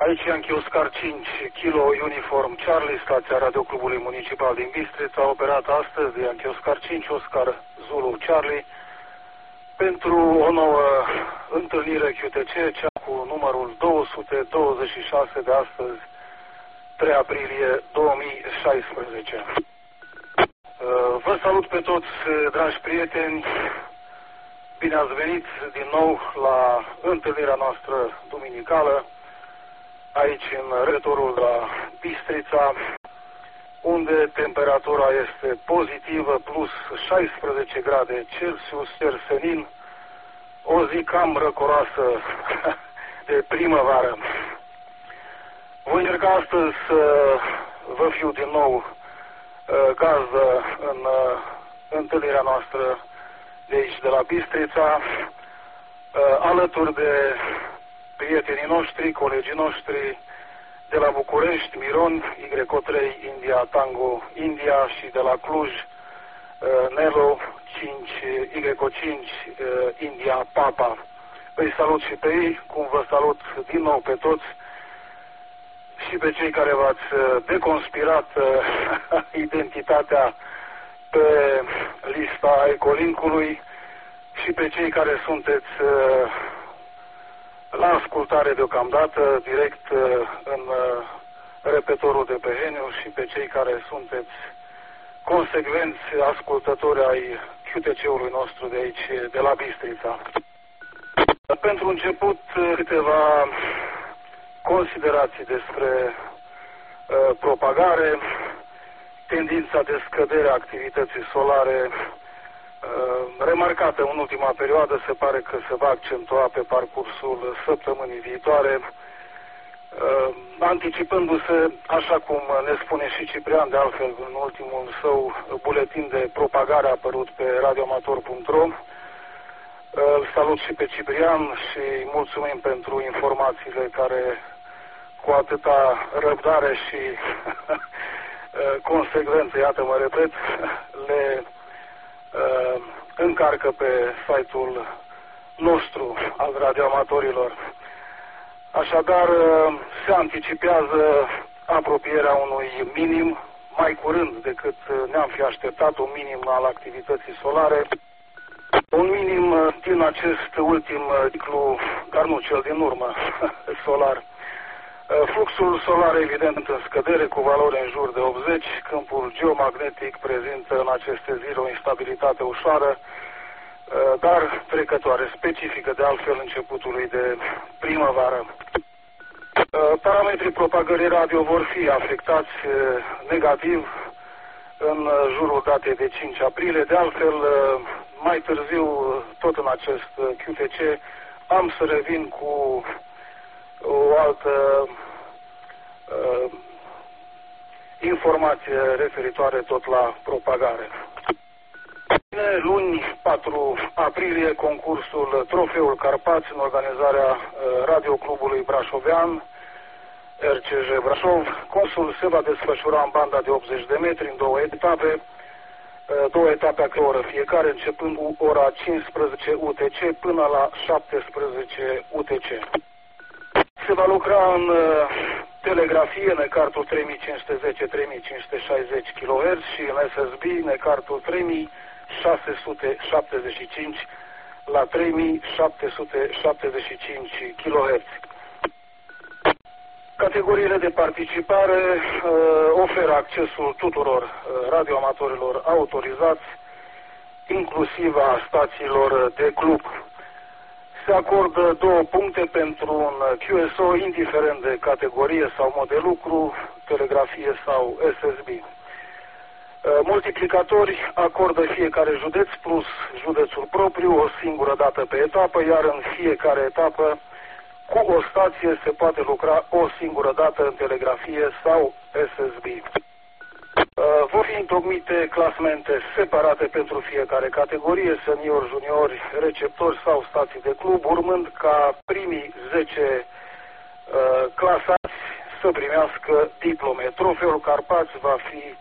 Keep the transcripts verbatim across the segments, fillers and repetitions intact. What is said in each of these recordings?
Aici Yankee Oscar cinci, Kilo Uniform Charlie, stația Radioclubului Municipal din Bistrița, operată astăzi de Yankee Oscar cinci, Oscar Zulu Charlie, pentru o nouă întâlnire Q T C, cea cu numărul două sute douăzeci și șase de astăzi, trei aprilie două mii șaisprezece. Vă salut pe toți, dragi prieteni, bine ați venit din nou la întâlnirea noastră duminicală, aici în retorul la Bistrița, unde temperatura este pozitivă, plus șaisprezece grade Celsius, cer senin, o zi cam răcoroasă de primăvară. Voi încerca astăzi să vă fiu din nou gazdă în întâlnirea noastră de aici, de la Bistrița, alături de prietenii noștri, colegii noștri de la București, Miron, Y O trei, India, Tango, India, și de la Cluj, Nelo, cinci, Y O cinci, India, Papa. Îi salut și pe ei, cum vă salut din nou pe toți, și pe cei care v-ați deconspirat identitatea pe lista Ecolinkului, și pe cei care sunteți la ascultare deocamdată, direct în repetorul de pe Heniu, și pe cei care sunteți consecvenți ascultători ai Q T C-ului nostru de aici, de la Bistrița. Pentru început, câteva considerații despre uh, propagare, tendința de scădere a activității solare uh, remarcată în ultima perioadă, se pare că se va accentua pe parcursul săptămânii viitoare, uh, anticipându-se, așa cum ne spune și Ciprian, de altfel în ultimul său buletin de propagare apărut pe radioamator punct ro. Îl salut și pe Ciprian și mulțumim pentru informațiile care cu atâta răbdare și consecvență, iată mă repet, le uh, încarcă pe site-ul nostru al radioamatorilor. Așadar, uh, se anticipează apropierea unui minim, mai curând decât ne-am fi așteptat, un minim al activității solare. Un minim din acest ultim ciclu, dar nu cel din urmă, solar. Fluxul solar evident în scădere, cu valori în jur de optzeci, câmpul geomagnetic prezintă în aceste zile o instabilitate ușoară, dar trecătoare, specifică de altfel începutului de primăvară. Parametrii propagării radio vor fi afectați negativ în jurul datei de cinci aprilie. De altfel, mai târziu, tot în acest Q T C, am să revin cu o altă uh, informație referitoare tot la propagare. Luni, patru aprilie, concursul Trofeul Carpați în organizarea uh, Radioclubului Brașovean, R C J Brașov. Concursul se va desfășura în banda de optzeci de metri, în două etape, două etape a oră fiecare, începând cu ora cincisprezece U T C până la șaptesprezece U T C. Se va lucra în telegrafie, necartul trei mii cinci sute zece - trei mii cinci sute șaizeci kHz, și în S S B, necartul trei mii șase sute șaptezeci și cinci la trei mii șapte sute șaptezeci și cinci kHz. Categoriile de participare uh, oferă accesul tuturor uh, radioamatorilor autorizați, inclusiv a stațiilor de club. Se acordă două puncte pentru un Q S O, indiferent de categorie sau mod de lucru, telegrafie sau S S B. Uh, multiplicatori acordă fiecare județ plus județul propriu o singură dată pe etapă, iar în fiecare etapă cu o stație se poate lucra o singură dată în telegrafie sau S S B. Uh, vor fi întocmite clasmente separate pentru fiecare categorie, senior, juniori, receptori sau stații de club, urmând ca primii zece uh, clasați să primească diplome. Trofeul Carpați va fi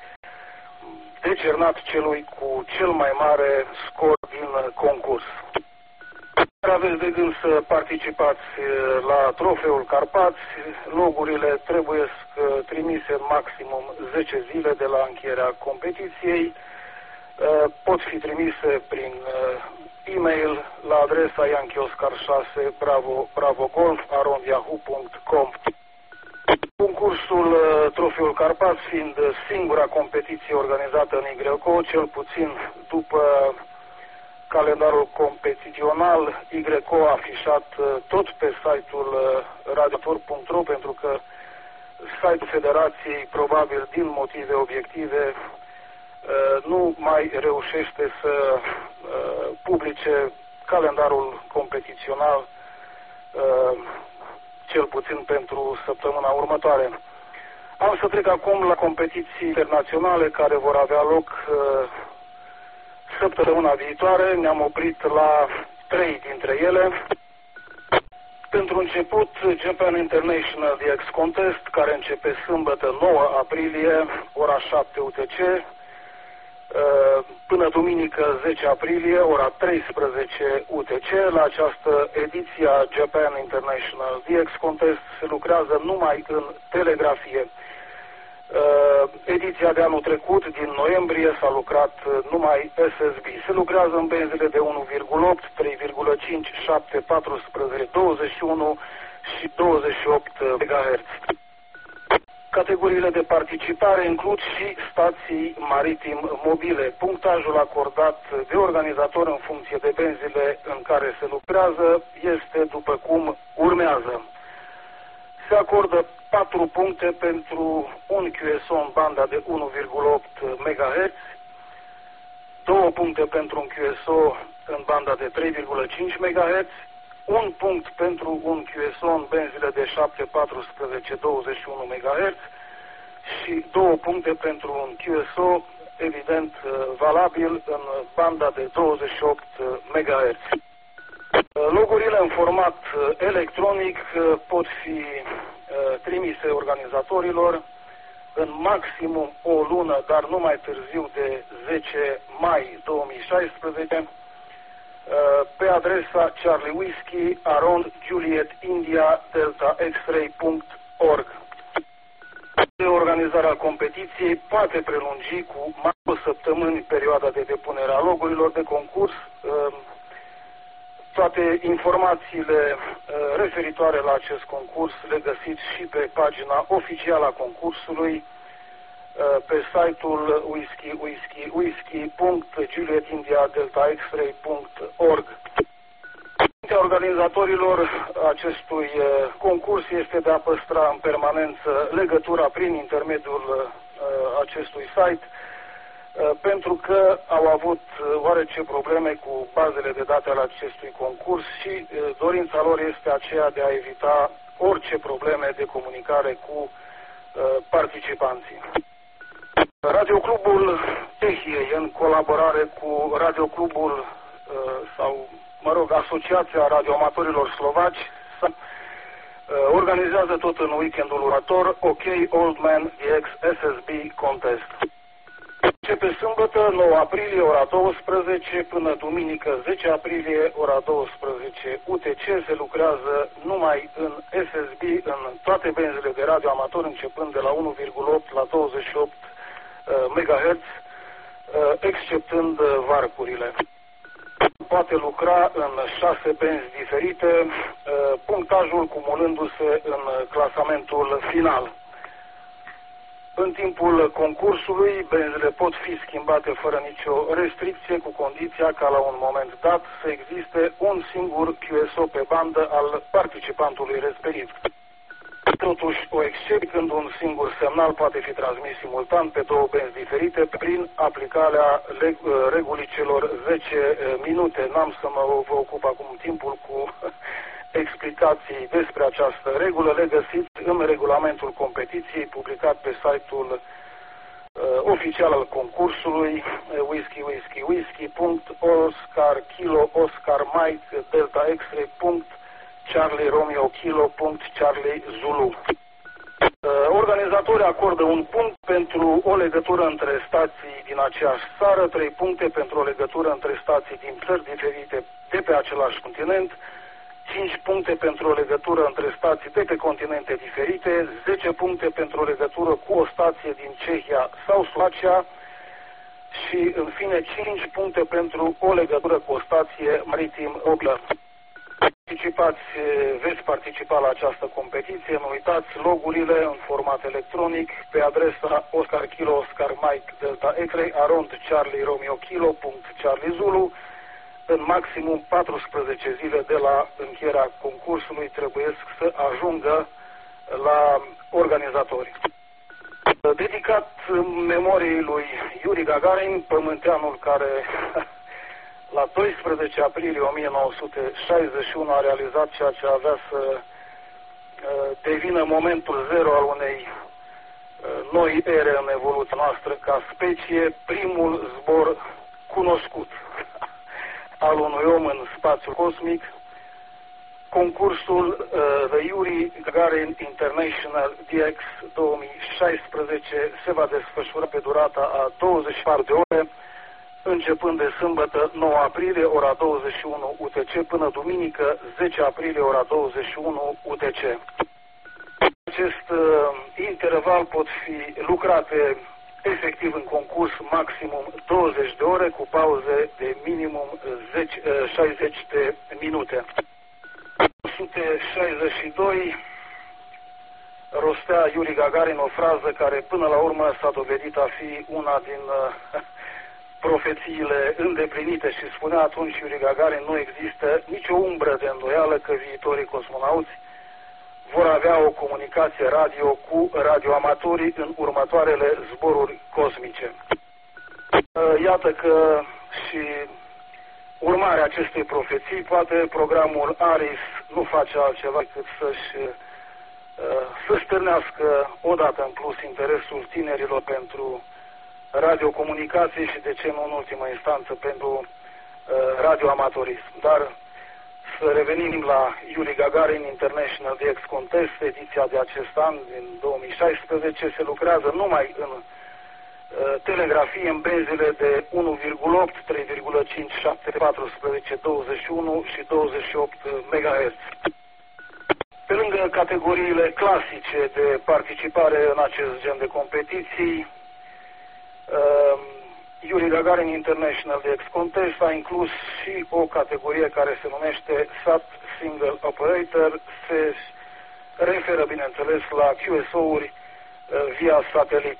decernat celui cu cel mai mare scor din concurs. Aveți de gând să participați la Trofeul Carpați, logurile trebuie trimise în maximum zece zile de la încheierea competiției. Pot fi trimise prin e-mail la adresa yankee oscar șase bravo bravo golf arond yahoo punct com. Concursul Trofeul Carpați fiind singura competiție organizată în Y C O, cel puțin după calendarul competițional, Y C O a afișat tot pe site-ul radiotor punct ro, pentru că site-ul Federației, probabil din motive obiective, nu mai reușește să publice calendarul competițional, cel puțin pentru săptămâna următoare. Am să trec acum la competiții internaționale care vor avea loc săptămâna viitoare. Ne-am oprit la trei dintre ele. Pentru început, Japan International D X Contest, care începe sâmbătă nouă aprilie, ora șapte U T C, până duminică zece aprilie, ora treisprezece U T C. La această ediție a Japan International D X Contest se lucrează numai în telegrafie. Ediția de anul trecut, din noiembrie, s-a lucrat numai S S B. Se lucrează în benzile de unu virgulă opt, trei virgulă cinci, șapte, paisprezece, douăzeci și unu și douăzeci și opt megahertz. Categoriile de participare includ și stații maritim mobile. Punctajul acordat de organizator în funcție de benzile în care se lucrează este după cum urmează. Se acordă patru puncte pentru un Q S O în banda de unu virgulă opt megahertz, două puncte pentru un Q S O în banda de trei virgulă cinci megahertz, un punct pentru un Q S O în benzile de șapte, paisprezece, douăzeci și unu megahertz și două puncte pentru un Q S O, evident valabil, în banda de douăzeci și opt megahertz. Logurile în format electronic pot fi trimise organizatorilor în maximum o lună, dar nu mai târziu de zece mai două mii șaisprezece, pe adresa Charlie Whiskey arond Juliet India Delta X-ray punct org. Organizarea competiției poate prelungi cu mai o săptămâni perioada de depunere a logurilor de concurs. Toate informațiile referitoare la acest concurs le găsiți și pe pagina oficială a concursului, pe site-ul whisky whisky whisky punct juliet india delta x ray punct org. Organizatorilor acestui concurs este de a păstra în permanență legătura prin intermediul acestui site, pentru că au avut oarece probleme cu bazele de date ale acestui concurs și dorința lor este aceea de a evita orice probleme de comunicare cu participanții. Radioclubul Tehiei, în colaborare cu Radioclubul sau, mă rog, Asociația Radioamatorilor Slovaci, organizează tot în weekendul următor OK Old Man D X S S B Contest. Începe sâmbătă nouă aprilie, ora douăsprezece, până duminică zece aprilie, ora douăsprezece U T C. Se lucrează numai în S S B, în toate benzile de radioamator, începând de la unu virgulă opt la douăzeci și opt megahertz, exceptând varcurile. Poate lucra în șase benzi diferite, punctajul cumulându-se în clasamentul final. În timpul concursului, benzile pot fi schimbate fără nicio restricție, cu condiția ca la un moment dat să existe un singur Q S O pe bandă al participantului respectiv. Totuși, o excepție când un singur semnal poate fi transmis simultan pe două benzi diferite prin aplicarea regulii celor zece minute. N-am să mă vă ocup acum timpul cu explicații despre această regulă. Le găsiți în regulamentul competiției publicat pe site-ul uh, oficial al concursului whisky whisky whisky punct oscar kilo oscar mike delta x-ray punct charlie romeo kilo punct charlie zulu. Uh, organizatorii acordă un punct pentru o legătură între stații din aceeași țară, trei puncte pentru o legătură între stații din țări diferite de pe același punct continent, cinci puncte pentru o legătură între stații de pe continente diferite, zece puncte pentru o legătură cu o stație din Cehia sau Slovacia și, în fine, cinci puncte pentru o legătură cu o stație maritim oblă. Participați, veți participa la această competiție, nu uitați logurile în format electronic pe adresa Oscar Kilo Oscar Mike Delta X-Ray arond Charlie Romeo Kilo punct Charlie Zulu. În maximum paisprezece zile de la încheierea concursului trebuie să ajungă la organizatori. Dedicat memoriei lui Yuri Gagarin, pământeanul care la doisprezece aprilie o mie nouă sute șaizeci și unu a realizat ceea ce avea să devină momentul zero al unei noi ere în evoluția noastră ca specie, primul zbor cunoscut al unui om în spațiul cosmic. Concursul uh, The Yuri Gagarin International D X două mii șaisprezece se va desfășura pe durata a douăzeci și patru de ore, începând de sâmbătă nouă aprilie, ora douăzeci și unu U T C, până duminică zece aprilie, ora douăzeci și unu U T C. Acest uh, interval pot fi lucrate efectiv în concurs maximum douăzeci de ore, cu pauze de minimum zece, uh, șaizeci de minute. o sută șaizeci și doi rostea Yuri Gagarin o frază care până la urmă s-a dovedit a fi una din uh, profețiile îndeplinite și spunea atunci Yuri Gagarin: nu există nicio umbră de îndoială că viitorii cosmonauți vor avea o comunicație radio cu radioamatorii în următoarele zboruri cosmice. Iată că și urmarea acestei profeții, poate programul ARIS nu face altceva decât să-și să stârnească odată în plus interesul tinerilor pentru radiocomunicații și, de ce nu în ultimă instanță, pentru radioamatorism. Dar să revenim la Yuri Gagarin International D X Contest, ediția de acest an, din două mii șaisprezece, se lucrează numai în uh, telegrafie în benzile de unu virgulă opt, trei virgulă cinci, șapte, paisprezece, douăzeci și unu și douăzeci și opt megahertz. Pe lângă categoriile clasice de participare în acest gen de competiții, uh, Yuri Gagarin International D X Contest a inclus și o categorie care se numește S A T Single Operator, se referă, bineînțeles, la Q S O-uri uh, via satelit.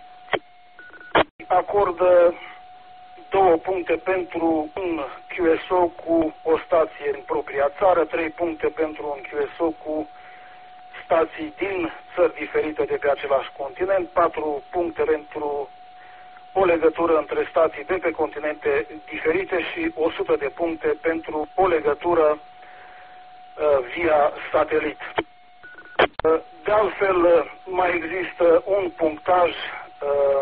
Acordă două puncte pentru un Q S O cu o stație în propria țară, trei puncte pentru un Q S O cu stații din țări diferite de pe același continent, patru puncte pentru o legătură între stații de pe continente diferite și o sută de puncte pentru o legătură uh, via satelit. Uh, de altfel, uh, mai există un punctaj uh,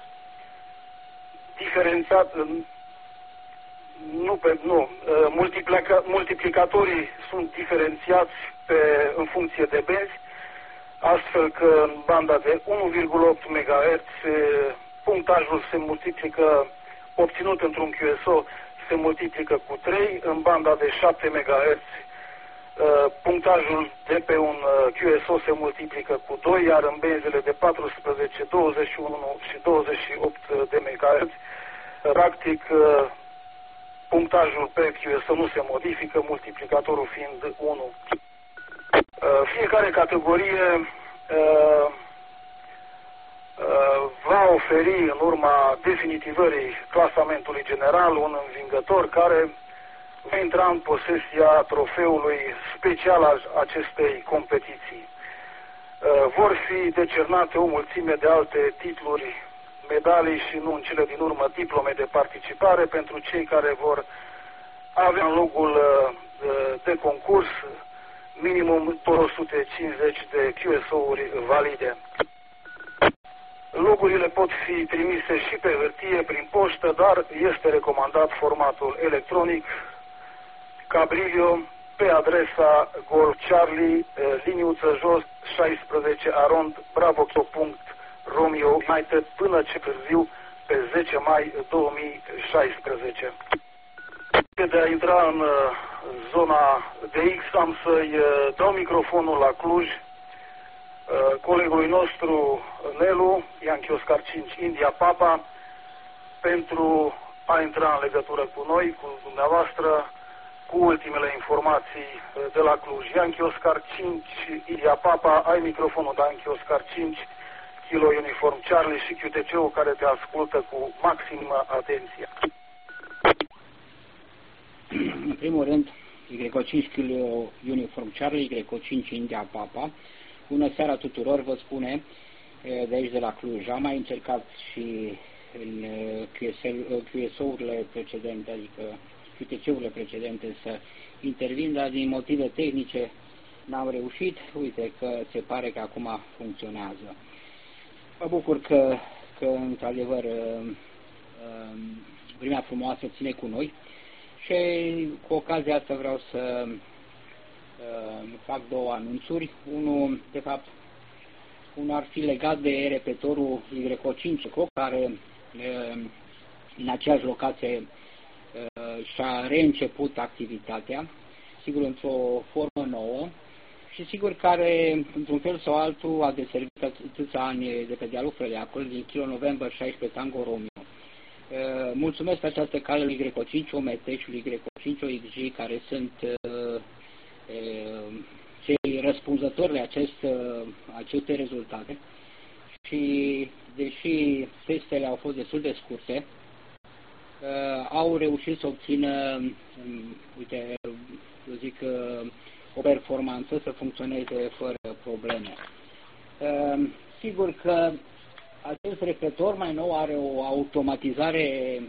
diferențiat, uh, nu, pe, nu uh, multiplica, multiplicatorii sunt diferențiați pe, în funcție de benzi, astfel că în banda de unu virgulă opt megahertz uh, punctajul se multiplică, obținut într-un Q S O, se multiplică cu trei, în banda de șapte megahertz punctajul de pe un Q S O se multiplică cu doi, iar în benzile de paisprezece, douăzeci și unu și douăzeci și opt de megahertz, practic punctajul pe Q S O nu se modifică, multiplicatorul fiind unu. Fiecare categorie va oferi în urma definitivării clasamentului general un învingător care va intra în posesia trofeului special al acestei competiții. Vor fi decernate o mulțime de alte titluri, medalii și nu în cele din urmă diplome de participare pentru cei care vor avea în logul de concurs minimum două sute cincizeci de Q S O-uri valide. Logurile pot fi trimise și pe hârtie, prin poștă, dar este recomandat formatul electronic Cabrilio pe adresa Golf Charlie, liniuță jos, șaisprezece arond Bravo punct Romeo United până ce târziu pe zece mai două mii șaisprezece. De a intra în zona de X. Am să-i dau microfonul la Cluj colegului nostru Nelu, Yankee Oscar cinci India Papa, pentru a intra în legătură cu noi, cu dumneavoastră, cu ultimele informații de la Cluj. Yankee Oscar cinci India Papa, ai microfonul de Yankee Oscar cinci Kilo Uniform Charlie și Q T C-ul care te ascultă cu maximă atenție. În primul rând, Y cinci Kilo Uniform Charlie, Y cinci India Papa. Bună seara tuturor, vă spune de aici de la Cluj. Am mai încercat și în Q S O-urile precedente, adică Q T C-urile precedente să intervin, dar din motive tehnice n-am reușit. Uite că se pare că acum funcționează. Mă bucur că, că într-adevăr, vremea frumoasă ține cu noi și cu ocazia asta vreau să fac două anunțuri. Unul, de fapt, unul ar fi legat de repetorul Y cinci, care în aceeași locație și-a reînceput activitatea, sigur într-o formă nouă și sigur care, într-un fel sau altul, a deservit atâția ani de pe dealul Frăleacului, din Kilo November șaisprezece Tango Romeo. Mulțumesc pe această cale lui Y cinci O M T și lui Y cinci O X J, care sunt cei răspunzători de acest, aceste rezultate și deși testele au fost destul de scurte, au reușit să obțină, uite, eu zic, o performanță să funcționeze fără probleme. Sigur că acest repetor mai nou are o automatizare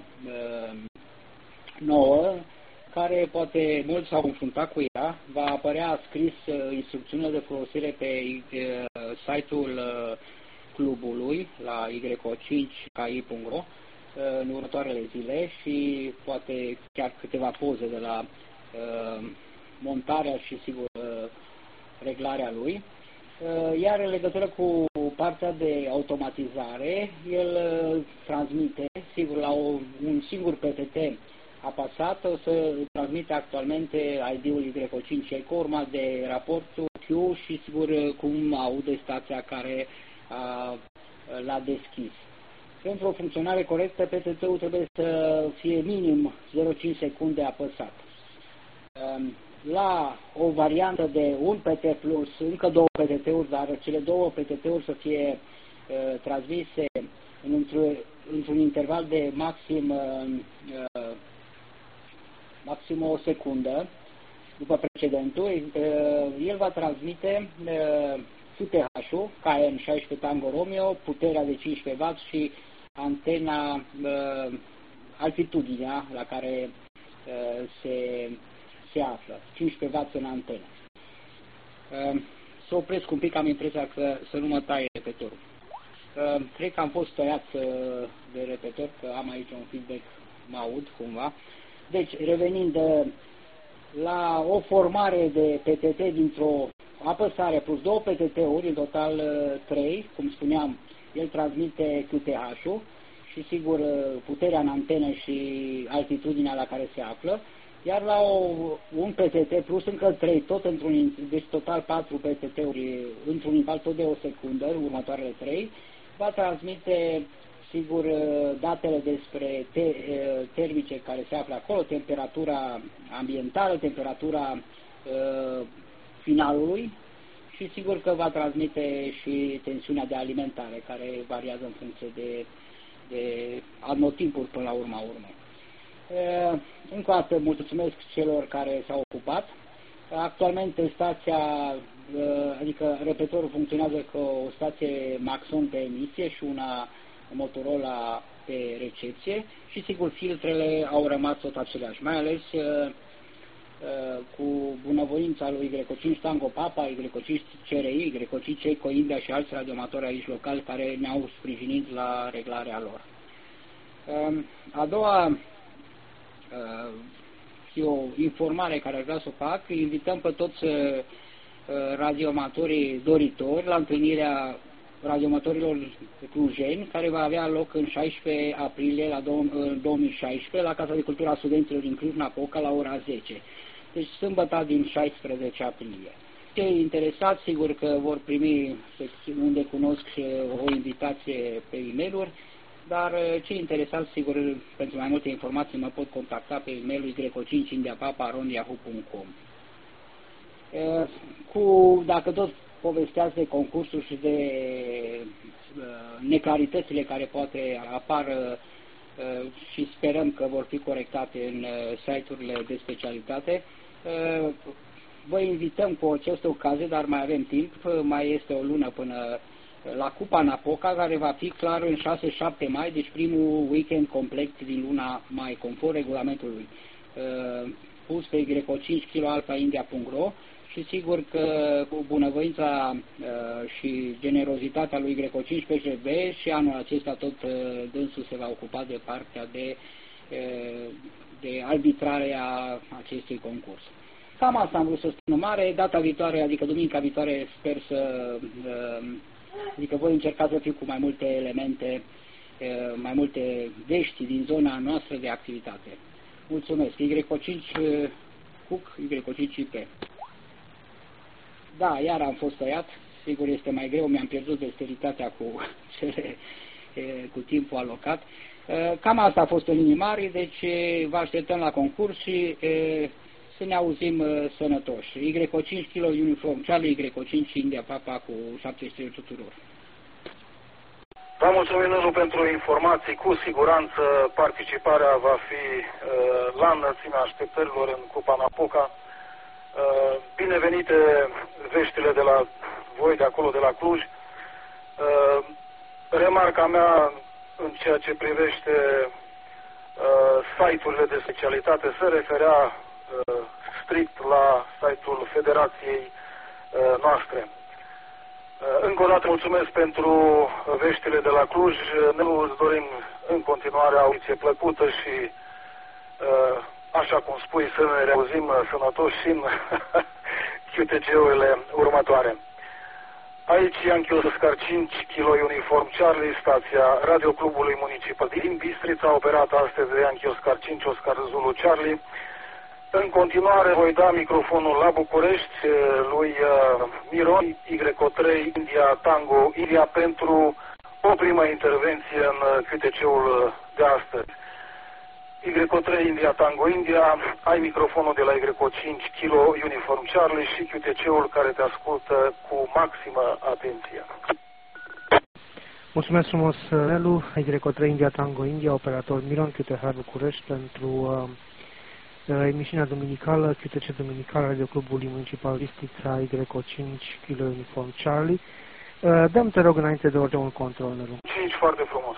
nouă, care poate mulți s-au confruntat cu ea. Va apărea scris instrucțiunile de folosire pe site-ul clubului la Y cinci K I punct ro în următoarele zile și poate chiar câteva poze de la uh, montarea și sigur uh, reglarea lui. Uh, iar în legătură cu partea de automatizare, el uh, transmite, sigur, la o, un singur P T T apasat, o să transmite actualmente I D-ul Y cinci Eco, urmat de raportul Q și sigur cum aude stația care l-a deschis. Pentru o funcționare corectă, P T T-ul trebuie să fie minim zero virgulă cinci secunde apăsat. La o variantă de un P T plus, încă două P T T-uri, dar cele două P T T-uri să fie uh, transmise într-un într interval de maxim, uh, maxim o secundă după precedentul, uh, el va transmite uh, Q T H-ul, K N șaisprezece Tango Romeo, puterea de cincisprezece watt și antena, uh, altitudinea la care uh, se, se află, cincisprezece watt în antenă. Uh, să opresc un pic, am impresia că să nu mă taie repetorul. Uh, cred că am fost tăiat uh, de repetor, că am aici un feedback, mă aud cumva. Deci, revenind uh, la o formare de P T T dintr-o apăsare plus două P T T-uri, în total trei, cum spuneam, el transmite Q T H-ul și sigur puterea în antenă și altitudinea la care se află, iar la o, un P T T plus încă trei, tot într-un, deci total patru P T T-uri într-un interval tot de o secundă, următoarele trei, va transmite sigur datele despre te, termice care se află acolo, temperatura ambientală, temperatura uh, finalului și sigur că va transmite și tensiunea de alimentare, care variază în funcție de, de anotimpuri până la urma urmei. Uh, încă o dată mulțumesc celor care s-au ocupat. Actualmente stația, uh, adică repetorul funcționează cu o stație Maxon pe emisie și una Motorola pe recepție și sigur filtrele au rămas tot aceleași, mai ales uh, uh, cu bunăvoința lui Y cinci Tango Papa, Y cinci C R I, Y cinci Eco India și alți radioamatori aici locali care ne-au sprijinit la reglarea lor. Uh, a doua uh, o informare care ar vrea să o fac, invităm pe toți uh, radioamatorii doritori la întâlnirea radioamatorilor clujeni, care va avea loc în șaisprezece aprilie la două mii șaisprezece la Casa de Cultură a Studenților din Cluj-Napoca la ora zece. deci sâmbătă din șaisprezece aprilie. Cei interesați, sigur că vor primi, unde cunosc, o invitație pe e-mail-uri, dar cei interesați, sigur, pentru mai multe informații mă pot contacta pe e-mailul greco cinci india papa arond yahoo punct com. Cu, dacă tot povesteați de concursuri și de neclaritățile care poate apar și sperăm că vor fi corectate în site-urile de specialitate, vă invităm cu această ocazie, dar mai avem timp, mai este o lună până la Cupa Napoca, care va fi clar în șase șapte mai, deci primul weekend complet din luna mai, conform regulamentului pus pe greco cinci kilo alpha india punct ro, și sigur că cu bunăvoința și generozitatea lui greco cinci P J B și anul acesta tot dânsul se va ocupa de partea de, de arbitrare a acestui concurs. Cam asta am vrut să spun mare. Data viitoare, adică duminica viitoare, sper să, adică voi încerca să fiu cu mai multe elemente, mai multe vești din zona noastră de activitate. Mulțumesc. greco cinci Cook, greco cinci I P. Da, iar am fost tăiat, sigur este mai greu, mi-am pierdut dexteritatea cu, cele, cu timpul alocat. Cam asta a fost în linii mari, deci vă așteptăm la concurs și să ne auzim sănătoși. greco cinci kilo uniform Charlie, greco cinci India Papa cu șaptezeci și trei tuturor. Vă mulțumim, Nelu, pentru informații. Cu siguranță participarea va fi uh, la înălțimea așteptărilor în Cupa Napoca. Uh, binevenite veștile de la voi de acolo, de la Cluj. Uh, remarca mea în ceea ce privește uh, site-urile de specialitate se referea uh, strict la site-ul Federației uh, noastre. Uh, încă o dată mulțumesc pentru veștile de la Cluj. Nu îți dorim în continuare audiție plăcută și uh, așa cum spui, să ne reauzim sănătoși și în Q T G-urile următoare. Aici Ianchi Oscar cinci kilo uniform Charlie, stația Radioclubului Municipal din Bistrița, operată astăzi de Ianchi Oscar cinci Oscar Zulu Charlie. În continuare voi da microfonul la București lui Miron, greco trei India Tango India, pentru o primă intervenție în Q T C-ul de astăzi. greco trei India Tango India, ai microfonul de la greco cinci kilo uniform Charlie și Q T C-ul care te ascultă cu maximă atenție. Mulțumesc frumos, Nelu, greco trei India Tango India, operator Miron, Q T H București, pentru uh, emisiunea dominicală, Q T C dominical, Radioclubului Municipal Bistrița, greco cinci kilo uniform Charlie. Uh, dăm, te rog, înainte de orice un control, Nelu. cinci, foarte frumos.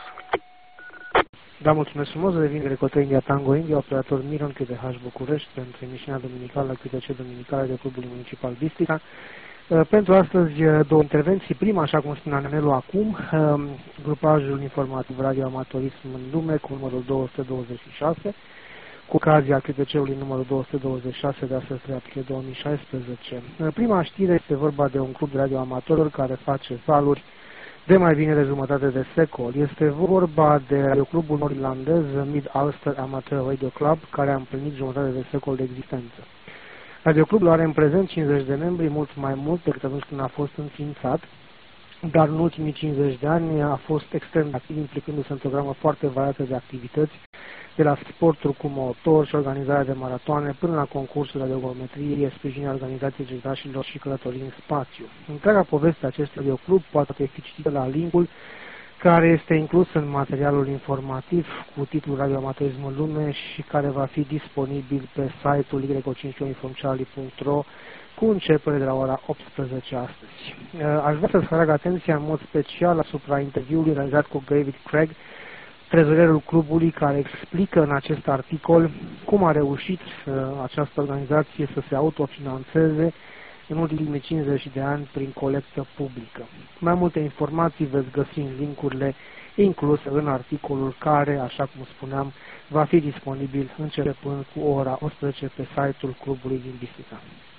Da, mulțumesc frumos, revin greco trei India Tango India, operator Miron, Q T H București, pentru emisiunea dominicală, Q T C dominicală de Clubului Municipal Bistrița. Pentru astăzi două intervenții. Prima, așa cum spunea Nelu acum, grupajul informativ Radio Amatorism în lume, cu numărul două sute douăzeci și șase, cu ocazia Q T C-ului numărul două sute douăzeci și șase de astăzi, trei aprilie două mii șaisprezece. Prima știre este vorba de un club de radio amator care face valuri de mai bine de jumătate de secol. Este vorba de radioclubul nord-irlandez Mid-Ulster Amateur Radio Club, care a împlinit jumătate de secol de existență. Radioclubul are în prezent cincizeci de membri, mult mai mult decât atunci când a fost înființat, dar în ultimii cincizeci de ani a fost extrem de activ, implicându-se într-o gamă foarte variată de activități, de la sporturi cu motor și organizarea de maratoane, până la concursul de radiometrie, sprijinirea organizației getașilor și călătorii în spațiu. Întreaga poveste a acestui radioclub poate fi citită la linkul care este inclus în materialul informativ cu titlul Radio Amatorism în lume și care va fi disponibil pe site-ul greco cinci uniform charlie punct ro cu începere de la ora optsprezece astăzi. Aș vrea să-ți atrag atenția în mod special asupra interviului realizat cu David Craig, trezorerul clubului, care explică în acest articol cum a reușit această organizație să se autofinanțeze în ultimii cincizeci de ani prin colectă publică. Mai multe informații veți găsi în linkurile incluse în articolul care, așa cum spuneam, va fi disponibil începând cu ora optsprezece pe site-ul clubului din Bistrița.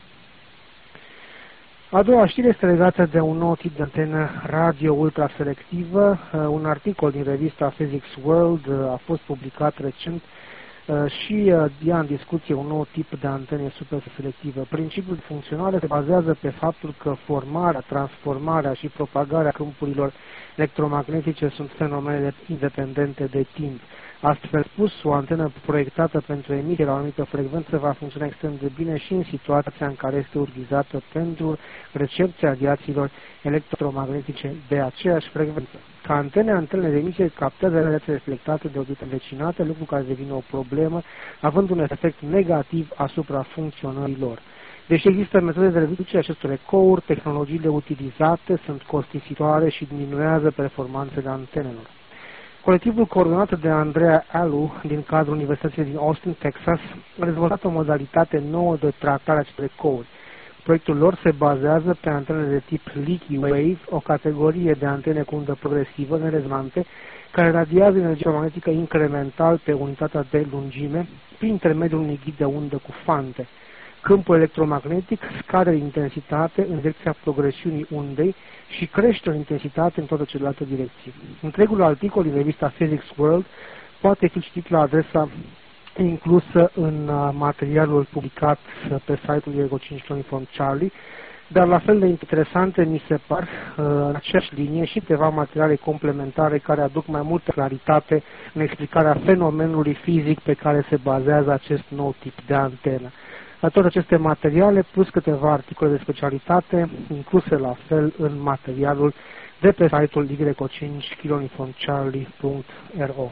A doua știre este legată de un nou tip de antenă radio ultraselectivă. Un articol din revista Physics World a fost publicat recent și ia în discuție un nou tip de antene super selectivă. Principiul de funcționare se bazează pe faptul că formarea, transformarea și propagarea câmpurilor electromagnetice sunt fenomene independente de timp. Astfel spus, o antenă proiectată pentru emitere la o anumită frecvență va funcționa extrem de bine și în situația în care este utilizată pentru recepția radiațiilor electromagnetice de aceeași frecvență. Ca antene, antenele de emisie captează radiații reflectate de obiecte învecinate, lucru care devine o problemă, având un efect negativ asupra funcționării lor. Deși există metode de reducere acestor ecouri, tehnologiile utilizate sunt costisitoare și diminuează performanțele antenelor. Colectivul coordonat de Andrea Alu din cadrul Universității din Austin, Texas, a dezvoltat o modalitate nouă de tratare a acestor ecouri. Proiectul lor se bazează pe antenele de tip Leaky Wave, o categorie de antene cu undă progresivă, nerezonante, care radiază energia magnetică incremental pe unitatea de lungime prin intermediul unui ghid de undă cu fante. Câmpul electromagnetic scade în intensitate în direcția progresiunii undei și crește în intensitate în toate celelalte direcții. Întregul articol din revista Physics World poate fi citit la adresa inclusă în materialul publicat pe site-ul Ego cinci Uniform Charlie, dar la fel de interesante mi se par în aceeași linie și câteva materiale complementare care aduc mai multă claritate în explicarea fenomenului fizic pe care se bazează acest nou tip de antenă. La toate aceste materiale, plus câteva articole de specialitate, incluse la fel în materialul de pe site-ul Ego cinci Uniform Charlie punct R O.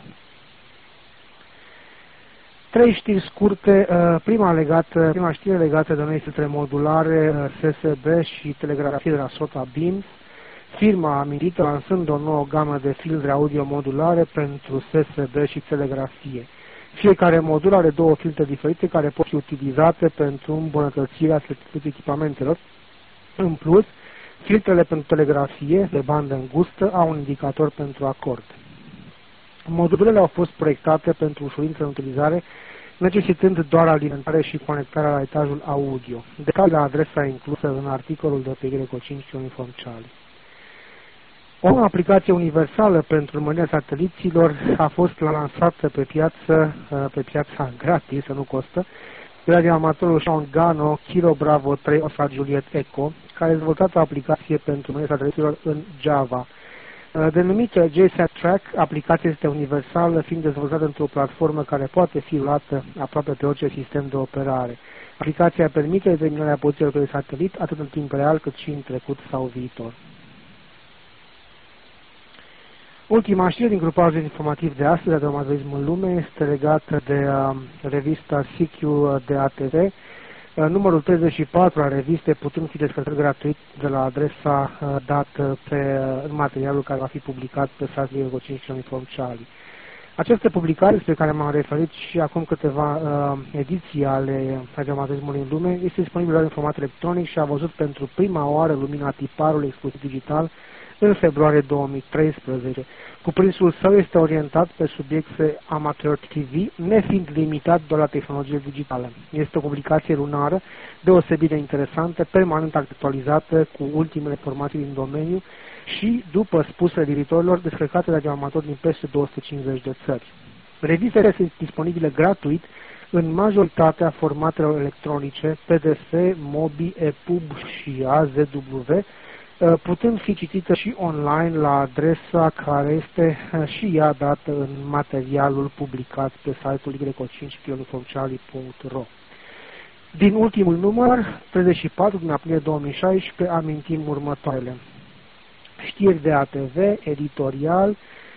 Trei știri scurte. Prima, legată, prima știre legată de noi filtre modulare S S B și telegrafie de la SOTA Beams. Firma amintită lansând o nouă gamă de filtre audio modulare pentru S S B și telegrafie. Fiecare modul are două filtre diferite care pot fi utilizate pentru îmbunătățirea selectivității echipamentelor. În plus, filtrele pentru telegrafie de bandă îngustă au un indicator pentru acord. Modulele au fost proiectate pentru ușurință în utilizare, necesitând doar alimentare și conectarea la etajul audio. Detalii la adresa inclusă în articolul de pe Ego cinci Uniform Charlie. O aplicație universală pentru urmărirea sateliților a fost lansată pe piață, pe piața gratis, să nu costă, de la diamatorul Sean Gano, Kilo Bravo trei Oscar Juliet Echo, care a dezvoltat o aplicație pentru urmărirea sateliților în Java. Denumită J SAT Track, aplicația este universală, fiind dezvoltată într-o platformă care poate fi rulată aproape pe orice sistem de operare. Aplicația permite determinarea pozițiilor pe satelit, atât în timp real, cât și în trecut sau viitor. Ultima știre din grupajul informativ de astăzi, de amazorism în lume, este legată de uh, revista C Q de A T V. Uh, numărul treizeci și patru a revistei putând fi descărcat gratuit de la adresa uh, dată pe uh, materialul care va fi publicat pe site-ul Ego cinci Uniform Charlie. Această publicare, despre care m-am referit și acum câteva uh, ediții ale amazorismului în lume, este disponibilă în format electronic și a văzut pentru prima oară lumina tiparului exclusiv digital în februarie două mii treisprezece. Cuprinsul său este orientat pe subiecte amateur T V, nefiind limitat doar la tehnologie digitală. Este o publicație lunară deosebit de interesantă, permanent actualizată cu ultimele informații din domeniu și, după spusele editorilor, descărcate de amatori din peste două sute cincizeci de țări. Revista este disponibilă gratuit în majoritatea formatelor electronice P D F, Mobi, E P U B și A Z W, putând fi citită și online la adresa care este și ea dată în materialul publicat pe site-ul Ego cinci Uniform Charlie punct R O. Din ultimul număr, treizeci și patru din aprilie două mii șaisprezece, amintim următoarele. Știri de A T V, editorial,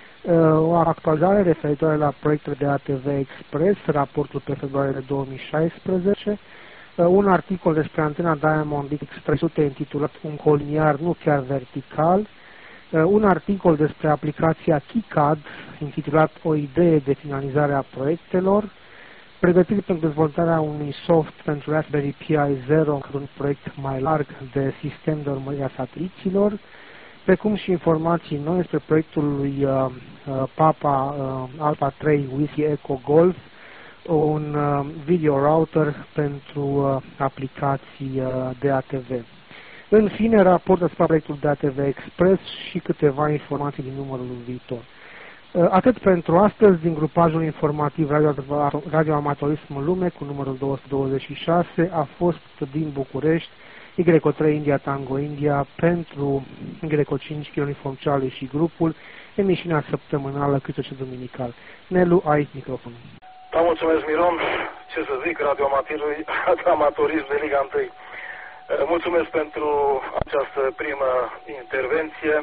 o actualizare referitoare la proiectele de A T V Express, raportul pe februarie două mii șaisprezece, un articol despre antena Diamond X trei sute intitulat Un coliniar nu chiar vertical, un articol despre aplicația KiCad intitulat O idee de finalizare a proiectelor, pregătiri pentru dezvoltarea unui soft pentru Raspberry Pi zero într-un proiect mai larg de sistem de urmărire a sateliților, precum și informații noi despre proiectul lui uh, Papa uh, Alpha trei Whiskey Echo Golf, un uh, video router pentru uh, aplicații uh, de A T V. În fine, raport despre proiectul de A T V Express și câteva informații din numărul viitor. Atât pentru astăzi, din grupajul informativ Radio, Radio Amatorism Lume, cu numărul două sute douăzeci și șase, a fost din București, Y O trei India Tango India, pentru Y O cinci Uniform Charlie și grupul, emisiunea săptămânală cât și duminical. Nelu, ai microfonul. Da, mulțumesc, Miron. Ce să zic, Radio Amatorism de Liga unu. Mulțumesc pentru această primă intervenție.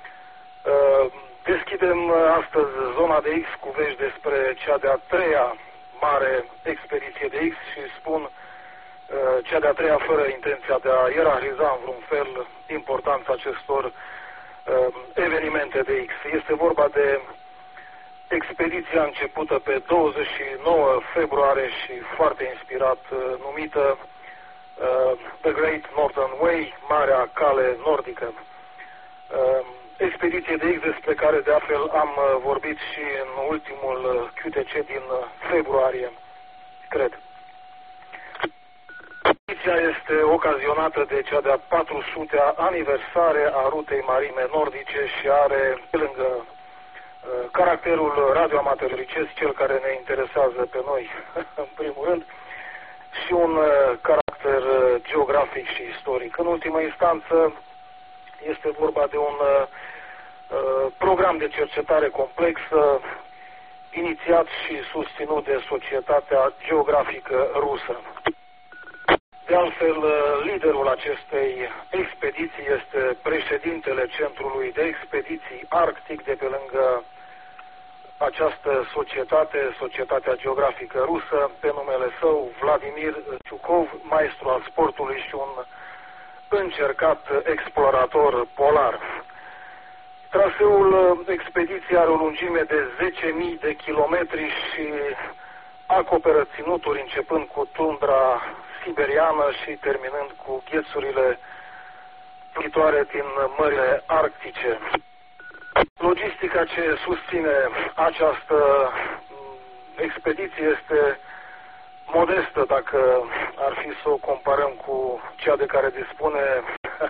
Deschidem astăzi zona de X cu vești despre cea de-a treia mare expediție de X și spun cea de-a treia fără intenția de a ierarhiza în vreun fel importanța acestor evenimente de X. Este vorba de expediția începută pe douăzeci și nouă februarie și foarte inspirat, numită The Great Northern Way, Marea Cale Nordică. Expediție de X despre care de altfel am vorbit și în ultimul Q T C din februarie, cred. Expediția este ocazionată de cea de-a patru sutea aniversare a rutei marine nordice și are, pe lângă uh, caracterul radioamatoricesc, cel care ne interesează pe noi, în primul rând, și un uh, caracter uh, geografic și istoric. În ultimă instanță, este vorba de un uh, program de cercetare complexă, inițiat și susținut de Societatea Geografică Rusă. De altfel, liderul acestei expediții este președintele Centrului de Expediții Arctic de pe lângă această societate, Societatea Geografică Rusă, pe numele său Vladimir Ciucov, maestru al sportului și un încercat explorator polar. Traseul expediției are o lungime de zece mii de kilometri și acoperă ținuturi începând cu tundra siberiană și terminând cu ghețurile plutitoare din mările arctice. Logistica ce susține această expediție este modestă, dacă ar fi să o comparăm cu cea de care dispune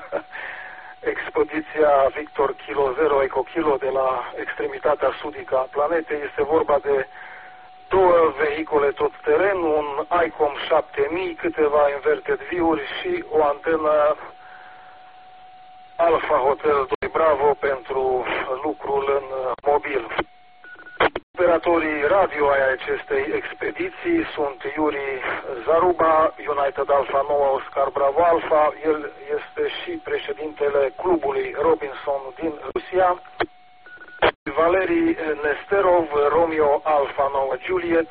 expediția Victor Kilo zero Eco Kilo de la extremitatea sudică a planetei. Este vorba de două vehicule tot teren, un ICOM șapte mii, câteva inverted view-uri și o antenă Alpha Hotel doi Bravo pentru lucrul în mobil. Operatorii radio ai acestei expediții sunt Yuri Zaruba, United Alpha nouă Oscar Bravo Alpha, el este și președintele clubului Robinson din Rusia, Valerii Nesterov, Romeo Alpha nouă Juliet.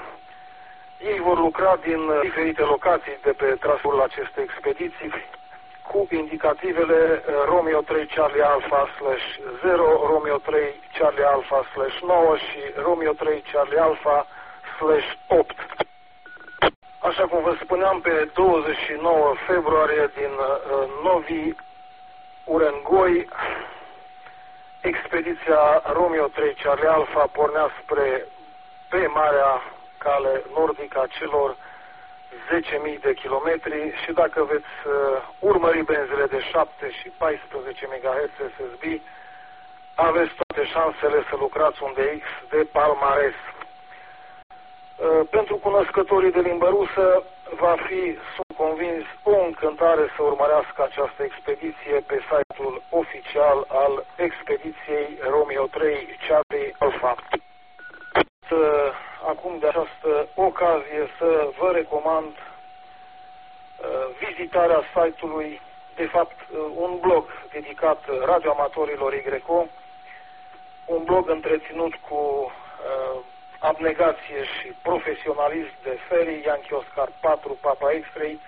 Ei vor lucra din diferite locații de pe traseul acestei expediții cu indicativele Romeo trei Charlie Alpha slash zero, Romeo trei Charlie Alpha slash nouă și Romeo trei Charlie Alpha slash opt. Așa cum vă spuneam, pe douăzeci și nouă februarie din uh, Novi Urengoi, expediția Romeo trei Charlie Alpha pornea spre pe Marea Cale Nordică a celor zece mii de kilometri și dacă veți uh, urmări benzile de șapte și paisprezece megahertz S S B, aveți toate șansele să lucrați un D X de palmares. Uh, pentru cunoscătorii de limbă rusă va fi, sunt convins, o încântare să urmărească această expediție pe site-ul oficial al expediției Romeo trei Charlie Alpha. Uh, acum de această ocazie să vă recomand uh, vizitarea site-ului, de fapt uh, un blog dedicat radioamatorilor Y O, un blog întreținut cu uh, abnegație și profesionalism de Ferry, Yankee Oscar patru, Papa X-Ray,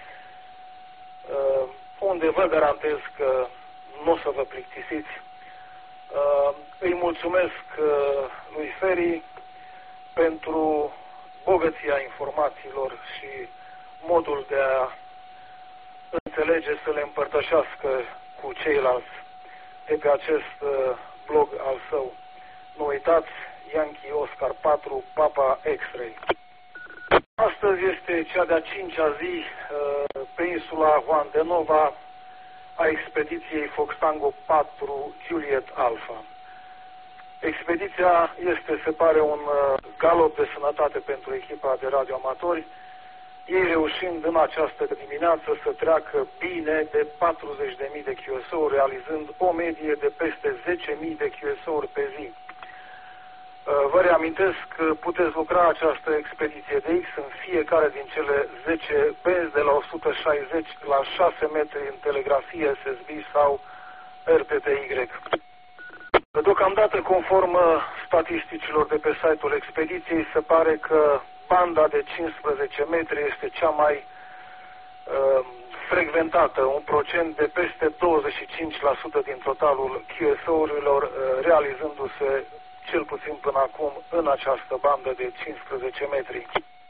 uh, unde vă garantez că nu o să vă plictisiți. Uh, îi mulțumesc uh, lui Ferry pentru bogăția informațiilor și modul de a înțelege, să le împărtășească cu ceilalți de pe acest uh, blog al său. Nu uitați, Yankee Oscar patru, Papa X-Ray. Astăzi este cea de-a cincea zi uh, pe insula Juan de Nova a expediției Fox Tango patru Juliet Alpha. Expediția este, se pare, un galop de sănătate pentru echipa de radioamatori, ei reușind în această dimineață să treacă bine de patruzeci de mii de Q S O-uri, realizând o medie de peste zece mii de Q S O-uri pe zi. Vă reamintesc că puteți lucra această expediție de X în fiecare din cele zece benzi de la o sută șaizeci la șase metri în telegrafie S S B sau R T T Y. Deocamdată, conform statisticilor de pe site-ul expediției, se pare că banda de cincisprezece metri este cea mai uh, frecventată, un procent de peste douăzeci și cinci la sută din totalul Q S O-urilor uh, realizându-se cel puțin până acum în această bandă de cincisprezece metri.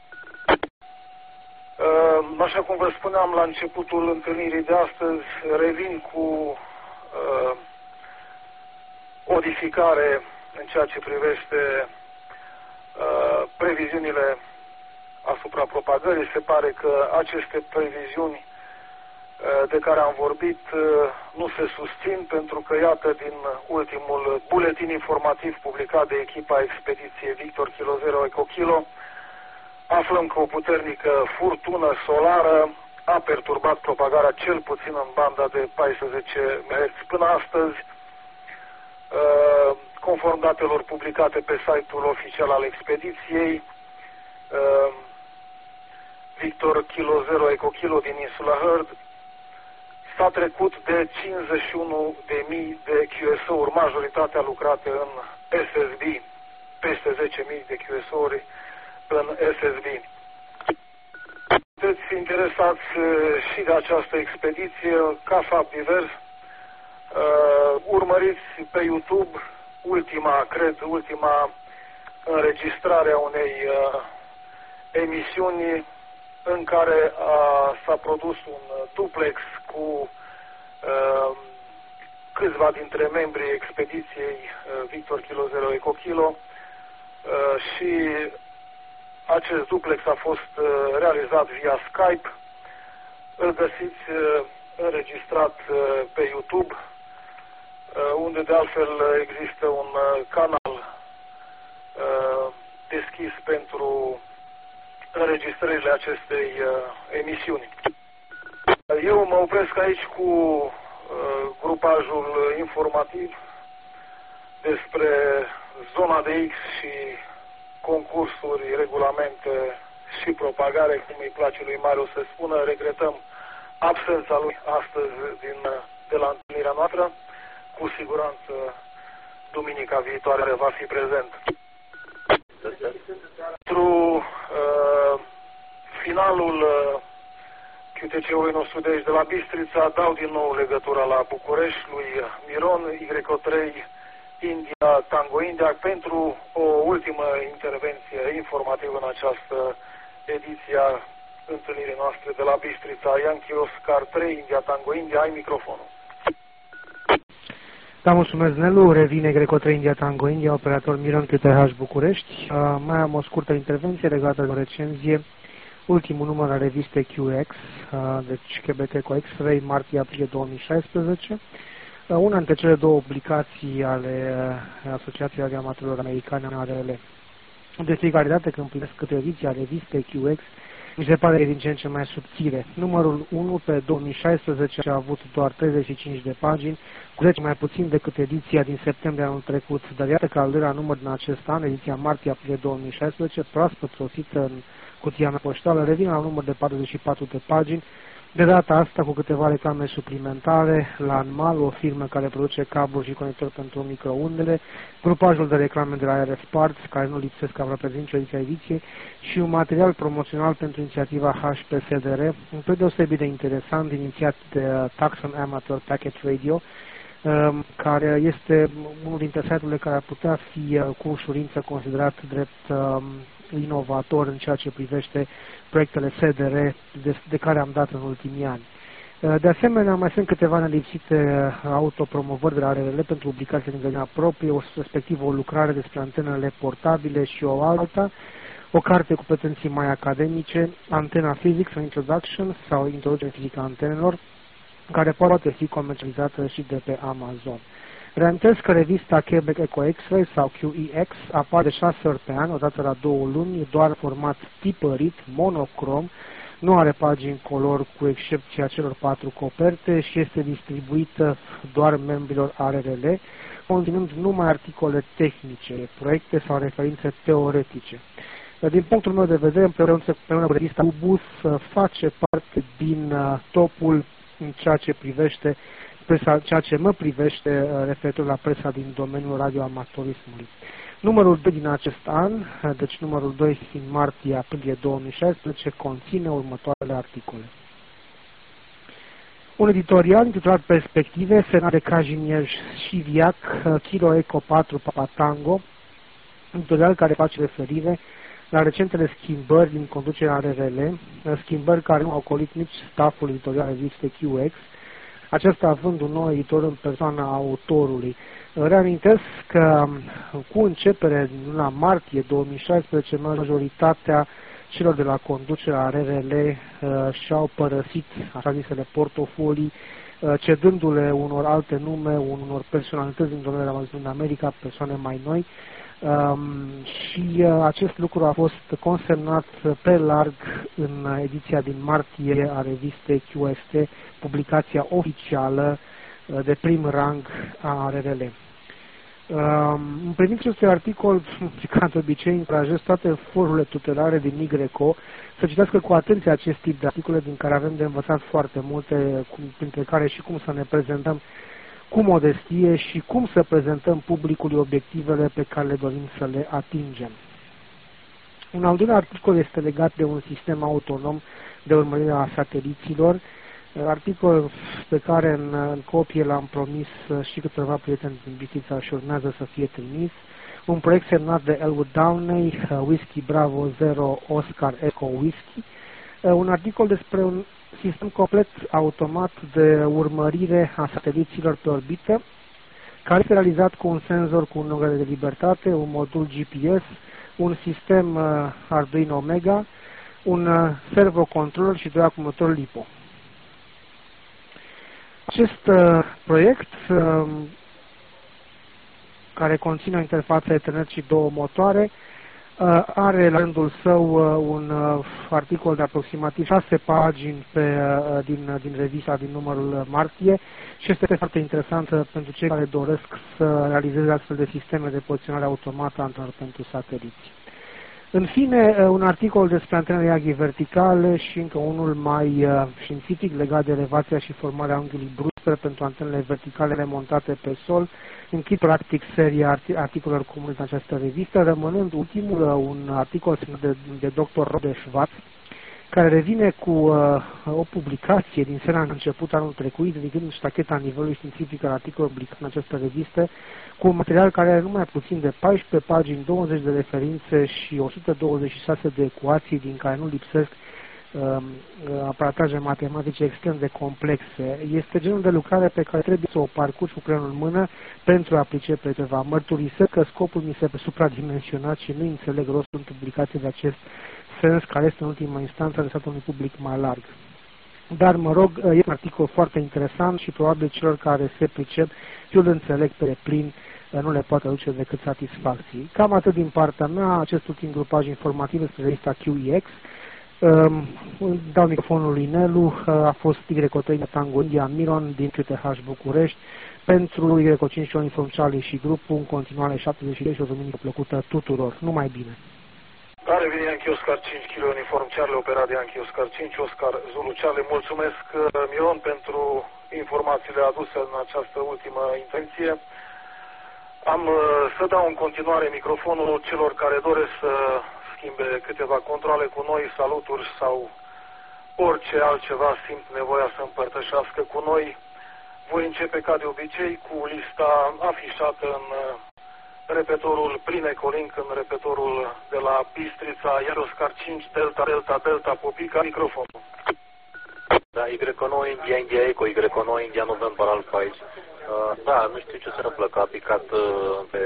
Uh, așa cum vă spuneam la începutul întâlnirii de astăzi, revin cu uh, modificare în ceea ce privește uh, previziunile asupra propagării. Se pare că aceste previziuni uh, de care am vorbit uh, nu se susțin, pentru că, iată, din ultimul buletin informativ publicat de echipa expediției Victor Kilo zero Eco Kilo, aflăm că o puternică furtună solară a perturbat propagarea cel puțin în banda de paisprezece megahertz până astăzi. Uh, conform datelor publicate pe site-ul oficial al expediției, uh, Victor Kilo zero Eco Kilo din insula Heard s-a trecut de cincizeci și unu de mii de Q S O-uri, majoritatea lucrate în S S B, peste zece mii de Q S O-uri în S S B. Sunteți interesați și de această expediție, ca fapt divers, Uh, urmăriți pe YouTube ultima, cred, ultima înregistrare a unei uh, emisiuni în care s-a produs un duplex cu uh, câțiva dintre membrii expediției uh, Victor Kilo zero Eco Kilo uh, și acest duplex a fost uh, realizat via Skype. Îl găsiți uh, înregistrat uh, pe YouTube, unde de altfel există un canal uh, deschis pentru înregistrările acestei uh, emisiuni. Eu mă opresc aici cu uh, grupajul informativ despre zona de X și concursuri, regulamente și propagare, cum îi place lui Mario să spună. Regretăm absența lui astăzi din, de la întâlnirea noastră. Cu siguranță duminica viitoare va fi prezent. Pentru uh, finalul uh, Q T C-ului nostru de aici de la Bistrița, dau din nou legătura la București lui Miron, Y O trei India Tango India, pentru o ultimă intervenție informativă în această ediție a întâlnirii noastre de la Bistrița. Yankee Oscar trei India Tango India, ai microfonul. Da, mulțumesc, Nelu. Revine Greco trei India Tango India, operator Miron Q T H București. Uh, mai am o scurtă intervenție legată de o recenzie. Ultimul număr al revistei Q X, uh, deci Quebec Eco X-Ray, martie-aprilie două mii șaisprezece. Uh, una dintre cele două publicații ale uh, Asociației Radioamatorilor Americane A R L. De fiecare dată când primesc câte ediția revistei Q X, mi se pare din ce în ce mai subțire. Numărul unu pe două mii șaisprezece a avut doar treizeci și cinci de pagini, cu zece mai puțin decât ediția din septembrie anul trecut, dar iată că al doilea număr din acest an, ediția martie-aprilie două mii șaisprezece, proaspăt sosită în cutia mea poștală, revine la un număr de patruzeci și patru de pagini, de data asta cu câteva reclame suplimentare la Anmal, o firmă care produce cabluri și conectori pentru microundele, grupajul de reclame de la R F Parts, care nu lipsesc aproape din nicio ediție ediției, și un material promoțional pentru inițiativa H P S D R, un proiect deosebit de interesant, inițiat de Tucson Amateur Packet Radio, care este unul dintre site-urile care ar putea fi cu ușurință considerat drept inovator în ceea ce privește proiectele S D R de, de care am dat în ultimii ani. De asemenea, mai sunt câteva nelipsite autopromovări de la R R L pentru publicații din găina proprie, o, respectiv o lucrare despre antenele portabile și o alta, o carte cu pretenții mai academice, Antena Physics, an Introduction sau Introducerea fizică a antenelor, care poate fi comercializată și de pe Amazon. Reamintesc că revista Quebec Eco X-Ray sau Q E X apare de șase ori pe an, odată la două luni, doar format tipărit, monocrom, nu are pagini color cu excepția celor patru coperte și este distribuită doar membrilor A R R L, conținând numai articole tehnice, proiecte sau referințe teoretice. Din punctul meu de vedere, împreună cu revista Ubus, face parte din topul în ceea ce privește presa, ceea ce mă privește referitor la presa din domeniul radioamatorismului. Numărul doi din acest an, deci numărul doi din martie-aprilie două mii șaisprezece, conține următoarele articole. Un editorial intitulat Perspective, Senat de Cajiniej și Viac, Kilo Eco patru Papa Tango, editorial care face referire la recentele schimbări din conducerea R R L, schimbări care nu au ocolit nici stafful editorial revistei Q X, acesta având un nou editor în persoana autorului. Reamintesc că cu începere din luna martie două mii șaisprezece, majoritatea celor de la conducerea R R L uh, și-au părăsit așa zisele portofolii, uh, cedându-le unor alte nume, unor personalități din domeniul din America, persoane mai noi, um, și uh, acest lucru a fost consemnat pe larg în ediția din martie a revistei Q S T, publicația oficială uh, de prim rang a R R L. În privința acestui articol, ca de obicei, încurajez toate forurile tutelare din Migreco să citească cu atenție acest tip de articole din care avem de învățat foarte multe, printre care și cum să ne prezentăm cu modestie și cum să prezentăm publicului obiectivele pe care le dorim să le atingem. Un al doilea articol este legat de un sistem autonom de urmărire a sateliților, articol pe care în, în copie l-am promis și câteva prieteni din Bistrița și urmează să fie trimis. Un proiect semnat de Elwood Downey, Whisky Bravo zero Oscar Echo Whisky, un articol despre un sistem complet automat de urmărire a sateliților pe orbită, care este realizat cu un senzor cu un număr de libertate, un modul G P S, un sistem Arduino Omega, un servocontroller și doi acumulatori LiPo. Acest uh, proiect, uh, care conține o interfață Ethernet și două motoare, uh, are la rândul său uh, un uh, articol de aproximativ șase pagini pe, uh, din, din revista din numărul martie și este foarte interesant pentru cei care doresc să realizeze astfel de sisteme de poziționare automată antrenor pentru sateliți. În fine, un articol despre antenele Yagi verticale și încă unul mai uh, științific legat de elevația și formarea unghiului Brewster pentru antenele verticale montate pe sol. Închid practic seria articolelor comune în această revistă, rămânând ultimul uh, un articol de, de doctor Rode Schwartz, care revine cu uh, o publicație din seria început anul trecut, ridicând ștacheta nivelului științific al articolului publicat în această revistă, cu un material care are numai puțin de paisprezece pagini, douăzeci de referințe și o sută douăzeci și șase de ecuații, din care nu lipsesc uh, aparataje matematice extrem de complexe. Este genul de lucrare pe care trebuie să o parcurgi cu creionul în mână pentru a pricepe ceva. Mărturisesc că scopul mi se supradimensionat și nu înțeleg rostul în publicații de acest sens, care este în ultima instanță adresat unui public mai larg. Dar, mă rog, e un articol foarte interesant și probabil celor care se pricep, eu îl înțeleg pe deplin, nu le poate aduce decât satisfacții. Cam atât din partea mea, acest ultim grupaj informativ despre revista Q E X. Dau microfonul lui Nelu, a fost Y Cotăina Tango India Miron din Q T H București, pentru Y cinci Uniform Charlie și grupul, în continuare șaptezeci și trei și o duminică plăcută tuturor. Numai bine! Care vine Yankee Oscar cinci Kilo Uniform Charlie, operat de Yankee Oscar cinci Oscar Zulu Charlie. Mulțumesc, Miron, pentru informațiile aduse în această ultimă intenție. Am să dau în continuare microfonul celor care doresc să schimbe câteva controle cu noi, saluturi sau orice altceva simt nevoia să împărtășească cu noi. Voi începe ca de obicei cu lista afișată în repetorul plin Ecolink, în repetorul de la Bistrița, iar Oscar cinci Delta Delta Delta Popica, microfonul. Da, Y nouă India India Eco, Y nouă India November Alpha aici. Uh, da, nu știu ce se întâmplă, că a picat uh, pe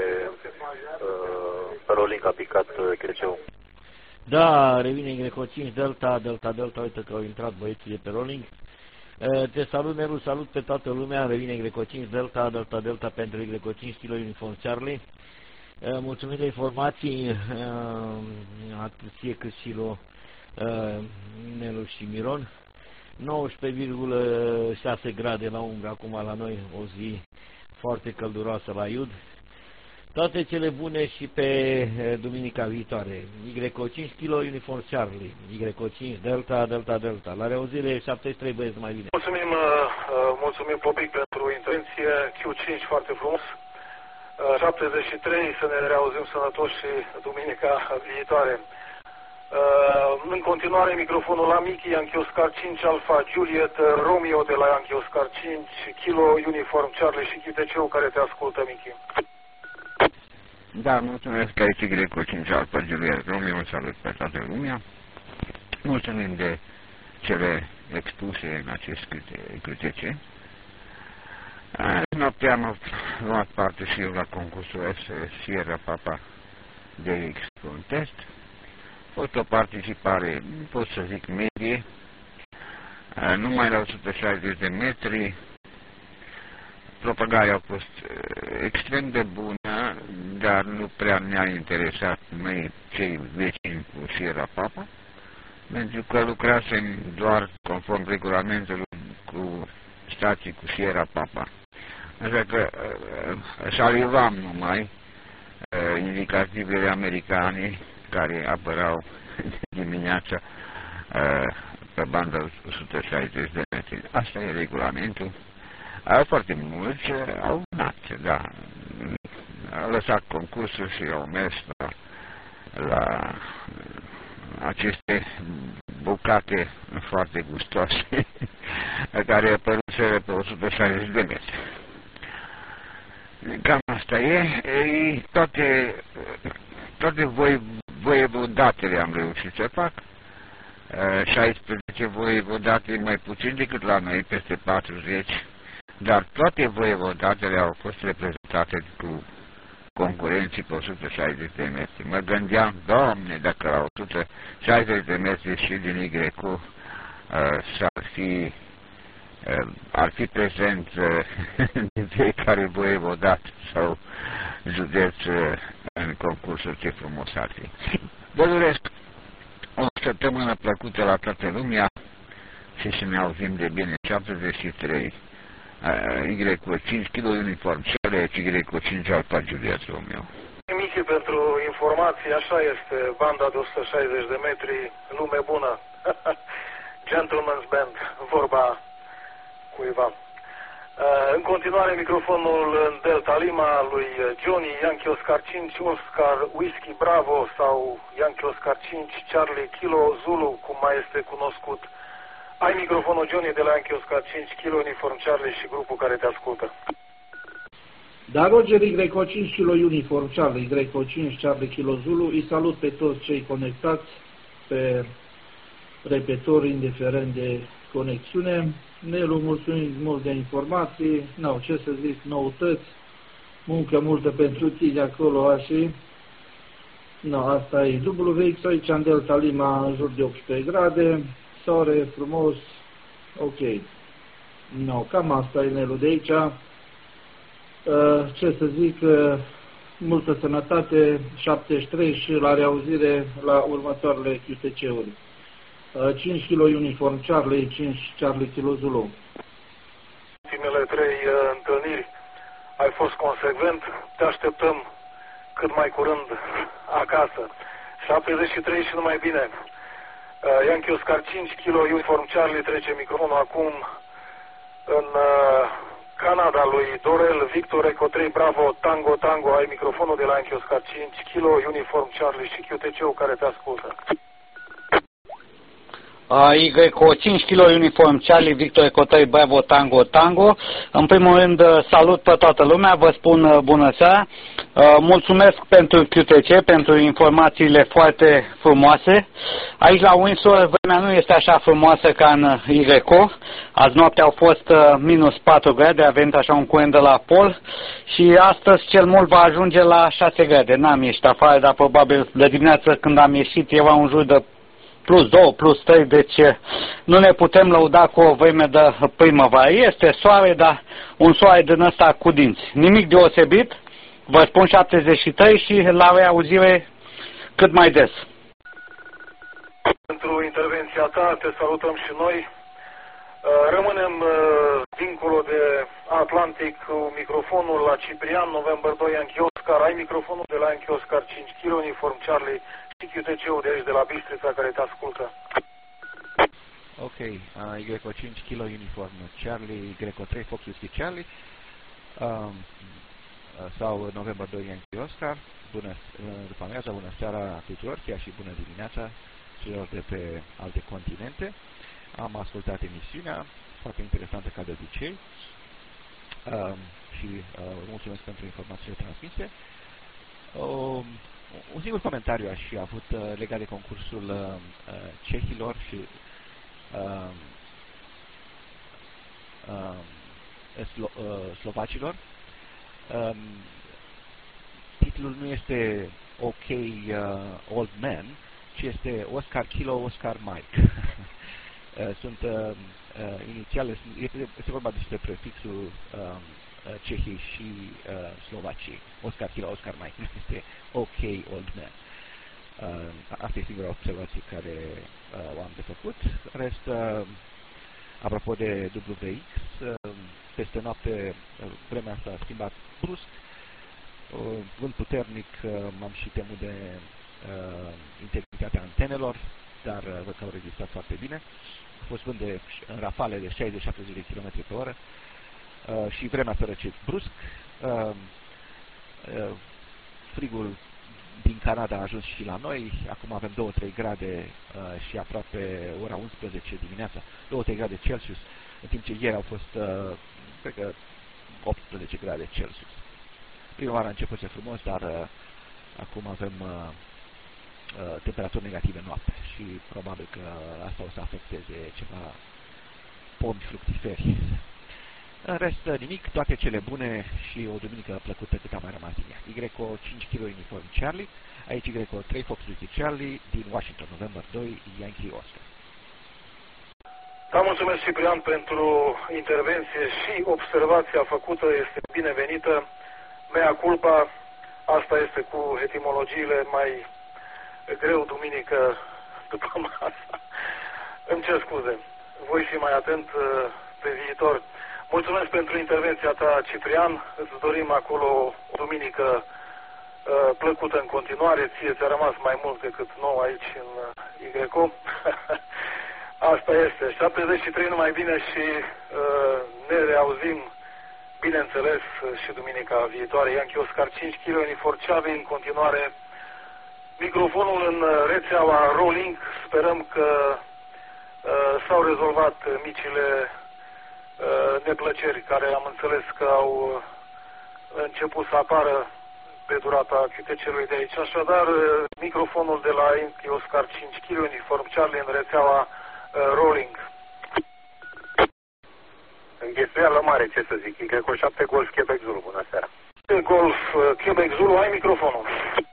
uh, pe Rolink, a picat uh, Creceul. Da, revine Y cinci Delta Delta Delta, uite că au intrat băieții de pe Rolink. Te salut, Nelu, salut pe toată lumea, revine Greco cinci Delta, Delta Delta pentru Greco cinci Kilo Uniform Charlie. Mulțumim de informații, atât ție cât și lui Nelu și Miron. nouăsprezece virgulă șase grade la umbră acum la noi, o zi foarte călduroasă la Iud. Toate cele bune și pe duminica viitoare. Greco cinci Kilo Uniform Charlie, Greco cinci Delta, Delta Delta. La reauzire, șaptezeci și trei, băieți, mai bine. Mulțumim, mulțumim public pentru intervenție. Q cinci foarte frumos. șaptezeci și trei, să ne reauzim sănătoși și duminica viitoare. În continuare, microfonul la Michi, Yankee Oscar cinci Alpha Juliet Romeo de la Yankee Oscar cinci Kilo Uniform Charlie și Q T C-ul care te ascultă, Michi. Da, mulțumesc, aici Greco cinci Alpha Juliet Romeo, salut pe toată lumea. Mulțumim de cele expuse în acest Q T C. Noaptea am luat parte și eu la concursul Sierra Papa D X Contest. A fost o participare, pot să zic, medie, numai la o sută șaizeci de metri. Propagarea a fost extrem de bună, dar nu prea ne-a interesat noi cei vecini cu Sierra Papa, pentru că lucrasem doar conform regulamentului cu stații cu Sierra Papa. Așa că salivam numai indicativele americane care apărau dimineața pe banda o sută șaizeci de metri. Asta e regulamentul. Foarte mulți au venat, da. Au lăsat concursul și au mers la, la aceste bucate foarte gustoase care apăruseră pe o sută șaizeci de metri. Cam asta e. E toate, toate voi, voievodatele am reușit să fac. șaisprezece voievodate mai puțin decât la noi, peste patruzeci. Dar toate voievodatele au fost reprezentate cu concurenții pe o sută șaizeci de metri. Mă gândeam, Doamne, dacă la o sută șaizeci de metri și din Y uh, s-ar fi, uh, ar fi prezent uh, din fiecare voievodat sau județ uh, în concursul, ce frumos ar fi. Vă doresc o săptămână plăcută la toată lumea și să ne auzim de bine. șaptezeci și trei Y cinci Kilo Uniform Charlie, Y cinci Alpha Juliet Romeo. Michi, pentru informații, așa este, banda de o sută șaizeci de metri, lume bună. Gentleman's Band, vorba cuiva. În continuare, microfonul în Delta Lima lui Johnny, Yankee Oscar cinci, Oscar Whiskey Bravo sau Yankee Oscar cinci, Charlie Kilo Zulu, cum mai este cunoscut. Ai microfonul, Johnny, de la Yankee Oscar cinci Kilo Uniform Charlie și grupul care te ascultă. Da, Roger, Y cinci Kilo Uniform Charlie, Y cinci Charlie Kilo Zulu, îi salut pe toți cei conectați pe repetor, indiferent de conexiune. Nelu, mulțumim mult de informații, n-au ce să zic, noutăți, muncă multă pentru tine acolo, așa. No, asta e W X aici în Delta Lima, în jur de optsprezece grade, soare, frumos, ok. No, cam asta e, Nelu, de aici. Uh, ce să zic, uh, multă sănătate, șaptezeci și trei și la reauzire la următoarele Q T C-uri. Uh, cinci Kilo Uniform Charlie, cinci Charlie Kilo Zulu. Ultimele trei uh, întâlniri ai fost consecvent, te așteptăm cât mai curând acasă. șaptezeci și trei și numai bine. Uh, Yankee Oscar cinci Kilo Uniform Charlie trece microfonul acum în uh, Canada lui Dorel Victor Eco trei Bravo Tango Tango. Ai microfonul de la Yankee Oscar cinci Kilo Uniform Charlie și Q T C-ul care te ascultă. Y cinci Kilo Uniform Charlie Victor Eco trei Bravo Tango Tango. În primul rând, salut pe toată lumea, vă spun bună seara. Mulțumesc pentru Q T C, pentru informațiile foarte frumoase. Aici la Windsor vremea nu este așa frumoasă ca în Y. Azi noapte au fost minus patru grade, a venit așa un curent de la pol și astăzi cel mult va ajunge la șase grade. N-am ieșit afară, dar probabil de dimineață când am ieșit era în jur de plus doi, plus trei, deci nu ne putem lăuda cu o vreme de primăvară. Este soare, dar un soare din ăsta cu dinți. Nimic deosebit, vă spun șaptezeci și trei și la reauzire cât mai des. Pentru intervenția ta, te salutăm și noi. Rămânem dincolo de Atlantic cu microfonul la Ciprian, November doi, Yankee Oscar. Ai microfonul de la Yankee Oscar cinci kilo, uniform Charlie și Q T C-ul de aici de la Bistrița care te ascultă. Ok, uh, Y cinci kilo, uniform Charlie, Y trei, Fox Whiskey Charlie, um, sau November doi, Yankee Oscar. Bună după amiază, bună seara tuturor, chiar și bună dimineața celor de pe alte continente. Am ascultat emisiunea, foarte interesantă ca de obicei, um, și uh, mulțumesc pentru informațiile transmise. Um, un singur comentariu aș fi avut uh, legat de concursul uh, cehilor și uh, uh, slo uh, slovacilor. Um, titlul nu este OK uh, Old Man, ci este Oscar Kilo, Oscar Mike. Sunt uh, uh, inițiale, este, este vorba despre prefixul uh, uh, Cehiei și uh, Slovaciei. Oscar Kilo, Oscar Mike, nu este OK Old Man. Uh, asta e singura observație care uh, o am de făcut. Rest, uh, apropo de W X, uh, peste noapte uh, vremea s-a schimbat brusc, uh, vânt puternic, uh, m-am și temut de uh, integritatea antenelor, dar uh, văd că au rezistat foarte bine. A fost vânt de, în rafale de șaizeci șaptezeci de kilometri pe oră uh, și vremea s-a răcit brusc. Uh, uh, frigul din Canada a ajuns și la noi. Acum avem două trei grade uh, și aproape ora unsprezece dimineața, două trei grade Celsius, în timp ce ieri au fost, uh, cred că, optsprezece grade Celsius. Primăvara a început să frumos, dar uh, acum avem uh, uh, temperaturi negative noapte și probabil că asta o să afecteze ceva pomi fructiferi. În rest, nimic, toate cele bune și o duminică plăcută cât a mai rămas din ea. Y cinci kilo, uniform Charlie, aici Y trei, Fox Whiskey Charlie, din Washington, November doi, Yankee Oscar. Da, mulțumesc, Ciprian, pentru intervenție și observația făcută este binevenită. Mea culpa, asta este cu etimologiile mai greu duminică după masă. Îmi cer scuze, voi fi mai atent pe viitor. Mulțumesc pentru intervenția ta, Ciprian. Îți dorim acolo o duminică uh, plăcută în continuare. Ție ți-a rămas mai mult decât nou aici în uh, Y C O. Asta este. șaptezeci și trei numai bine și uh, ne reauzim, bineînțeles, și duminica viitoare. Yankee Oscar cinci kilo, uniform Charlie, în continuare. Microfonul în rețeaua Rolling. Sperăm că uh, s-au rezolvat micile neplăceri care am înțeles că au început să apară pe durata Q T C-ului de aici. Așadar, microfonul de la Yankee Oscar cinci kilo, uniform Charlie, în rețeaua Rolling. Înghesuială mare, ce să zic, Y șapte Golf Quebec Zulu, bună seara. Golf Quebec Zulu, ai microfonul.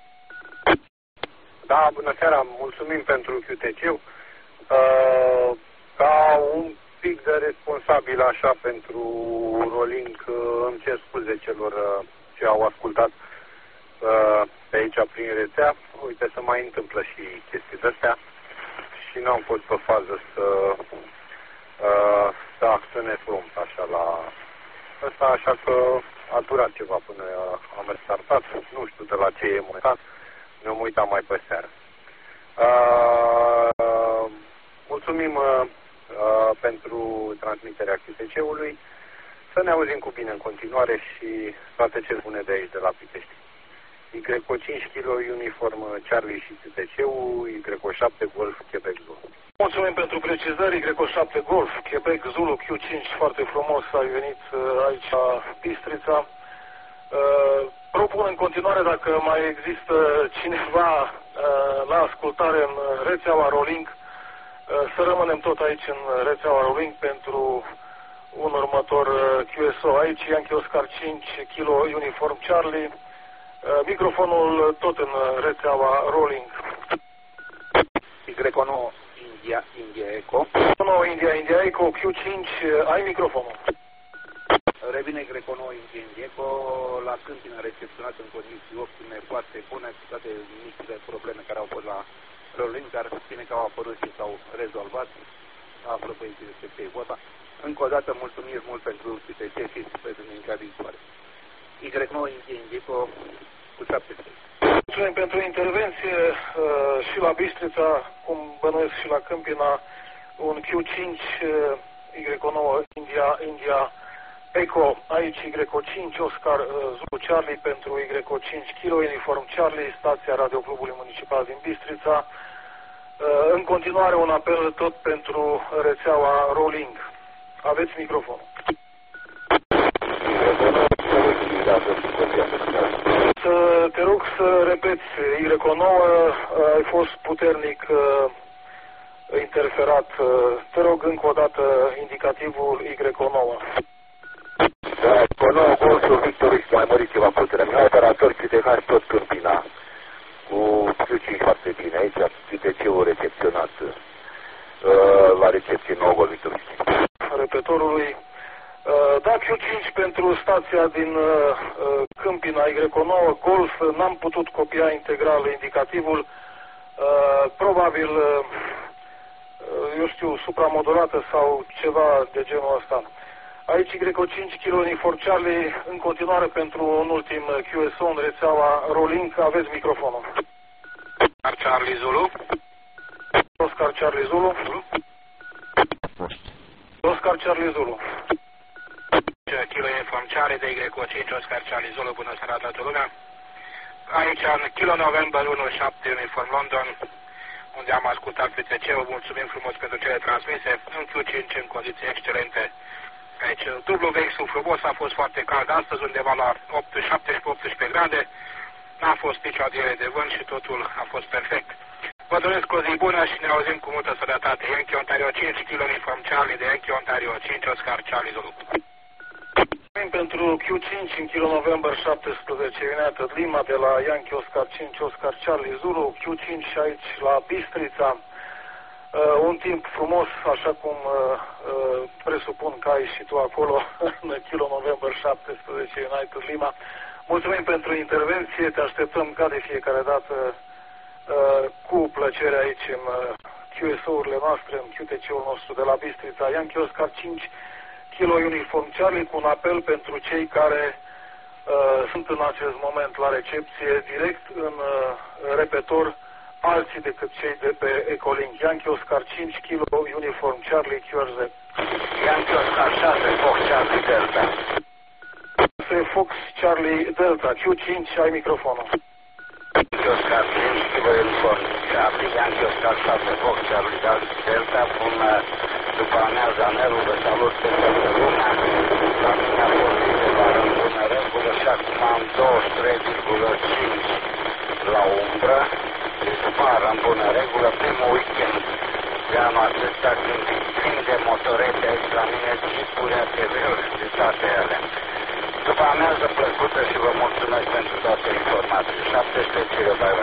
Da, bună seara, mulțumim pentru Q T C. Uh, ca un pic de responsabil așa pentru Rolling, îmi cer scuze celor ce au ascultat uh, pe aici prin rețea. Uite, să mai întâmplă și chestii de-astea și nu am fost pe fază să uh, să acționez prompt așa la ăsta, așa că a durat ceva până am restartat, nu știu de la ce e momentan, ne-am uitat mai pe seară. Uh, mulțumim uh, Uh, pentru transmiterea Q T C-ului. Să ne auzim cu bine în continuare și toate cele bune de aici, de la Pitești. Y cinci kilo, uniform Charlie și Q T C-ul, Y șapte Golf Quebec Zulu. Mulțumim pentru precizări. Y șapte Golf Quebec Zulu, Q cinci, foarte frumos, ai venit uh, aici la Bistrița. Uh, propun în continuare, dacă mai există cineva uh, la ascultare în rețeaua Rolling, să rămânem tot aici în rețeaua Rolling pentru un următor Q S O. Aici Yankee Oscar cinci kilo, uniform Charlie, microfonul tot în rețeaua Rolling. Y nouă India, India Eco. nouă India, India Eco, Q cinci, ai microfonul. Revine Greco nouă India, India Eco, la Câmpina a recepționat în condiții optime, foarte bune, cu toate micile probleme care au fost la Rolling, dar bine că au apărut și s-au rezolvat. Află băieții despre ce e vorba. Încă o dată mulțumiri mult pentru Q T C și pe duminica viitoare. Y nouă India, India Eco, cu șapte trei. Mulțumim pentru intervenție uh, și la Bistrița, cum bănuiesc și la Câmpina, un Q cinci, uh, Y nouă India, India Eco, aici Y cinci, Oscar uh, Zulu Charlie pentru Y cinci, Kilo Uniform Charlie, stația Radioclubului Municipal din Bistrița. Uh, în continuare un apel tot pentru rețeaua Rolling. Aveți microfonul. Să te rog să repeți, Y nouă, ai fost puternic uh, interferat. Uh, te rog încă o dată indicativul Y nouă. Da, Y nouă, Golful Victor, mai mărit ceva putere. Mi-a operator Q T H tot Câmpina. Cu Q cinci foarte bine. Aici Q T C-ul recepționat uh, la recepție nouă Golf Victor. Repetorului. Da, Q cinci pentru stația din uh, Câmpina, Y nouă, Golf, n-am putut copia integral indicativul, uh, probabil, uh, eu știu, supramodulată sau ceva de genul ăsta. Aici Y cinci, Kilo Uniform Charlie, în continuare pentru un ultim Q S O în rețeaua Rolling, aveți microfonul. Oscar Charlie Zulu. Oscar Charlie Zulu. Oscar Charlie Zulu. Kilo Uniform Charlie de Y cinci, Oscar Charlie Zulu, bună seara toată lumea. Aici în Kilo November unu șapte Uniform London, unde am ascultat P T C-ul, mulțumim frumos pentru cele transmise, în Q cinci în condiții excelente. Aici dublu vexul frumos, a fost foarte cald astăzi, undeva la șaptesprezece optsprezece grade, n-a fost nicio adiere de vânt și totul a fost perfect. Vă doresc o zi bună și ne auzim cu multă sănătate. Yankee Ontario cinci, Kilo Uniform Charlie de Yankee Ontario cinci, Oscar Charlie Zulu. Pentru Q cinci în Kilo November șaptesprezece, United Lima de la Yankee Oscar cinci, Oscar Charlie Zulu, Q cinci aici la Bistrița. Uh, un timp frumos, așa cum uh, uh, presupun că ai și tu acolo, în Kilo November șaptesprezece, United Lima. Mulțumim pentru intervenție, te așteptăm ca de fiecare dată uh, cu plăcere aici în uh, Q S O-urile noastre, în Q T C-ul nostru de la Bistrița, Yankee Oscar cinci, Kilo Uniform Charlie, cu un apel pentru cei care uh, sunt în acest moment la recepție, direct în uh, repetor, alții decât cei de pe Ecolink. Yankee Oscar cinci, Kilo Uniform Charlie, Q R Z. Yankee Oscar șase, Fox Charlie Delta. Fox Charlie Delta, Q cinci, ai microfonul. Yankee Oscar cinci, Kilo Uniform Charlie, Yankee Oscar șase, Fox Charlie Delta, pun după amiază anelul de salut pe toată lumea. La mine a fost câteva în bună regulă și acum am douăzeci și trei virgulă cinci la umbră. Deci pară în bună regulă, primul weekend de anul acesta când plin de motorete aici la mine și purea T V-uri și toate ele. După amiază plăcută și vă mulțumesc pentru toate informații. șaptesprezece, bye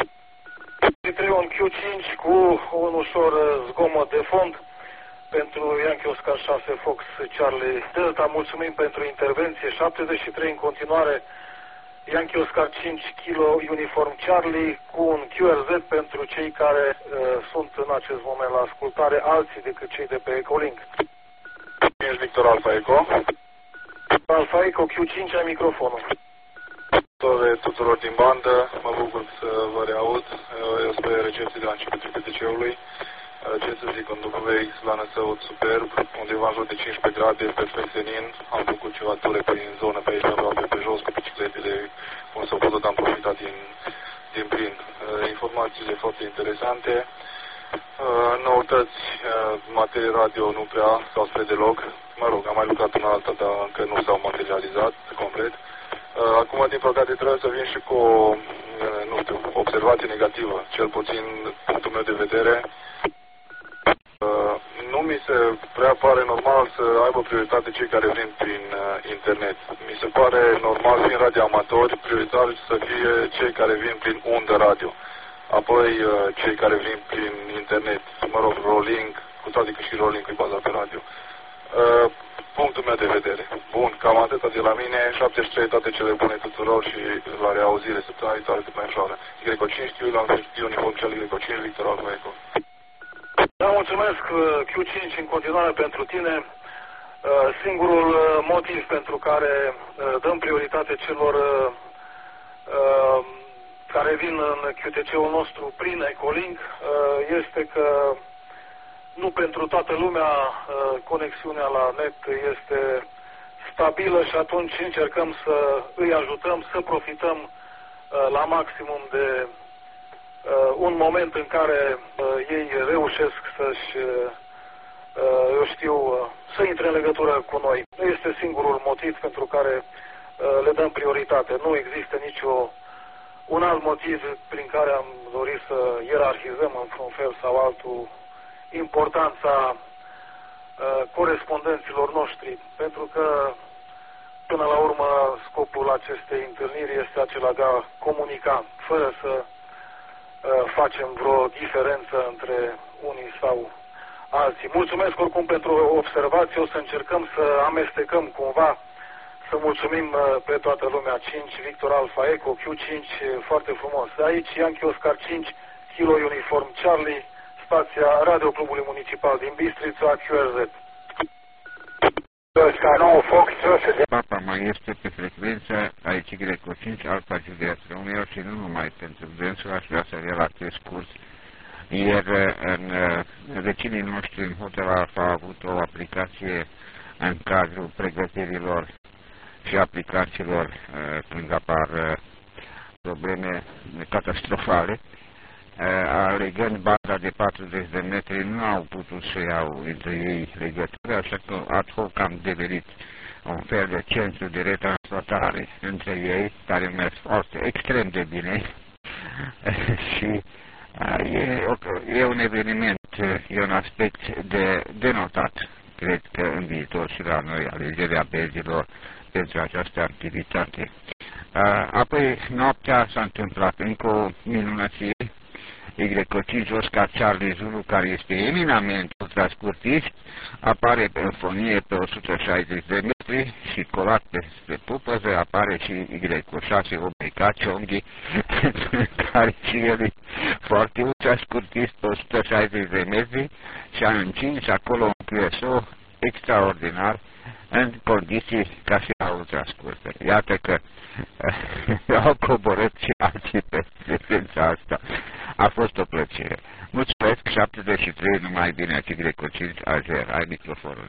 bye. Un Q cinci cu un ușor zgomot de fond pentru Yankee Oscar șase, Fox Charlie Delta. Mulțumim pentru intervenție. șaptezeci și trei în continuare. Yankee Oscar cinci, Kilo Uniform Charlie, cu un Q R Z pentru cei care uh, sunt în acest moment la ascultare, alții decât cei de pe Ecolink. Ești Victor Alfa Eco. Alfa Eco, Q cinci, ai microfonul. Salutare tuturor din bandă, mă bucur să vă reaud. Eu spre recepție de la începutul P T C-ului. Ce să zic, un W X la Năsăut superb, undeva în jur de cincisprezece grade, perfect senin. Am făcut ceva ture prin zonă pe aici, aproape pe jos, cu bicicletele, cum s-au putut, am profitat din, din plin. Informațiile foarte interesante. Noutăți, materii radio nu prea, sau spre deloc. Mă rog, am mai lucrat în alta, dar încă nu s-au materializat complet. Acum, din păcate, trebuie să vin și cu o, nu știu, observație negativă, cel puțin punctul meu de vedere. Nu mi se prea pare normal să aibă prioritate cei care vin prin internet. Mi se pare normal, fiind radioamatori, prioritar să fie cei care vin prin undă radio. apoi cei care vin prin internet, mă rog, rolling, cu toate că și rolling e bazat pe radio. Punctul meu de vedere. Bun, cam atâta de la mine, șaptezeci și trei, toate cele bune tuturor și la reauzire săptămâna viitoare cât mai ușoară. Greco cinci, știu, la uniform cel Greco cinci, Victor Alfa Eco. Da, mulțumesc Q cinci în continuare pentru tine. Singurul motiv pentru care dăm prioritate celor care vin în Q T C-ul nostru prin Ecolink este că nu pentru toată lumea conexiunea la net este stabilă și atunci încercăm să îi ajutăm să profităm la maximum de un moment în care ei reușesc să-și, eu știu, să intre în legătură cu noi. Este singurul motiv pentru care le dăm prioritate. Nu există nicio un alt motiv prin care am dorit să ierarhizăm într-un fel sau altul importanța uh, corespondenților noștri, pentru că până la urmă scopul acestei întâlniri este acela de a comunica, fără să uh, facem vreo diferență între unii sau alții. Mulțumesc oricum pentru observație, o să încercăm să amestecăm cumva, să mulțumim uh, pe toată lumea. Cinci, Victor Alfa Eco, Q cinci, foarte frumos. Aici Yankee Oscar cinci, Kilo Uniform Charlie, stația Radio Clubului Municipal din Bistrița, Q R Z. Papa mai este pe frecvență, aici Greco cinci, Alfa Juliet Romeo și nu numai pentru dânsul, aș vrea să relatez scurt. Ieri în vecinii noștri în Hotel Alfa a avut o aplicație în cadrul pregătirilor și aplicațiilor când apar probleme catastrofale. Alegând banda de patruzeci de metri, nu au putut să iau între ei legătură, așa că ad hoc am devenit un fel de centru de retransportare între ei, care merg foarte extrem de bine și e, e un eveniment, e un aspect de denotat, cred că în viitor și la noi, alegerea bezilor pentru această activitate. Apoi, noaptea s-a întâmplat încă o minunăție, Greco cinci Oscar Charlie Zulu, care este eminament ultrascurtist, apare pe înfonie pe o sută șaizeci de metri și colat pe pupăză apare și Greco șase Omega Chonghi, care și el e foarte ultrascurtist pe o sută șaizeci de metri și a încins acolo un Q S O extraordinar în condiții ca și la ultrascurtă. Iată că au coborât și alții pe frecvența asta. A fost o plăcere. Mulțumesc, șaptezeci și trei, numai bine, aici Greco cinci, Ager, ai microfonul.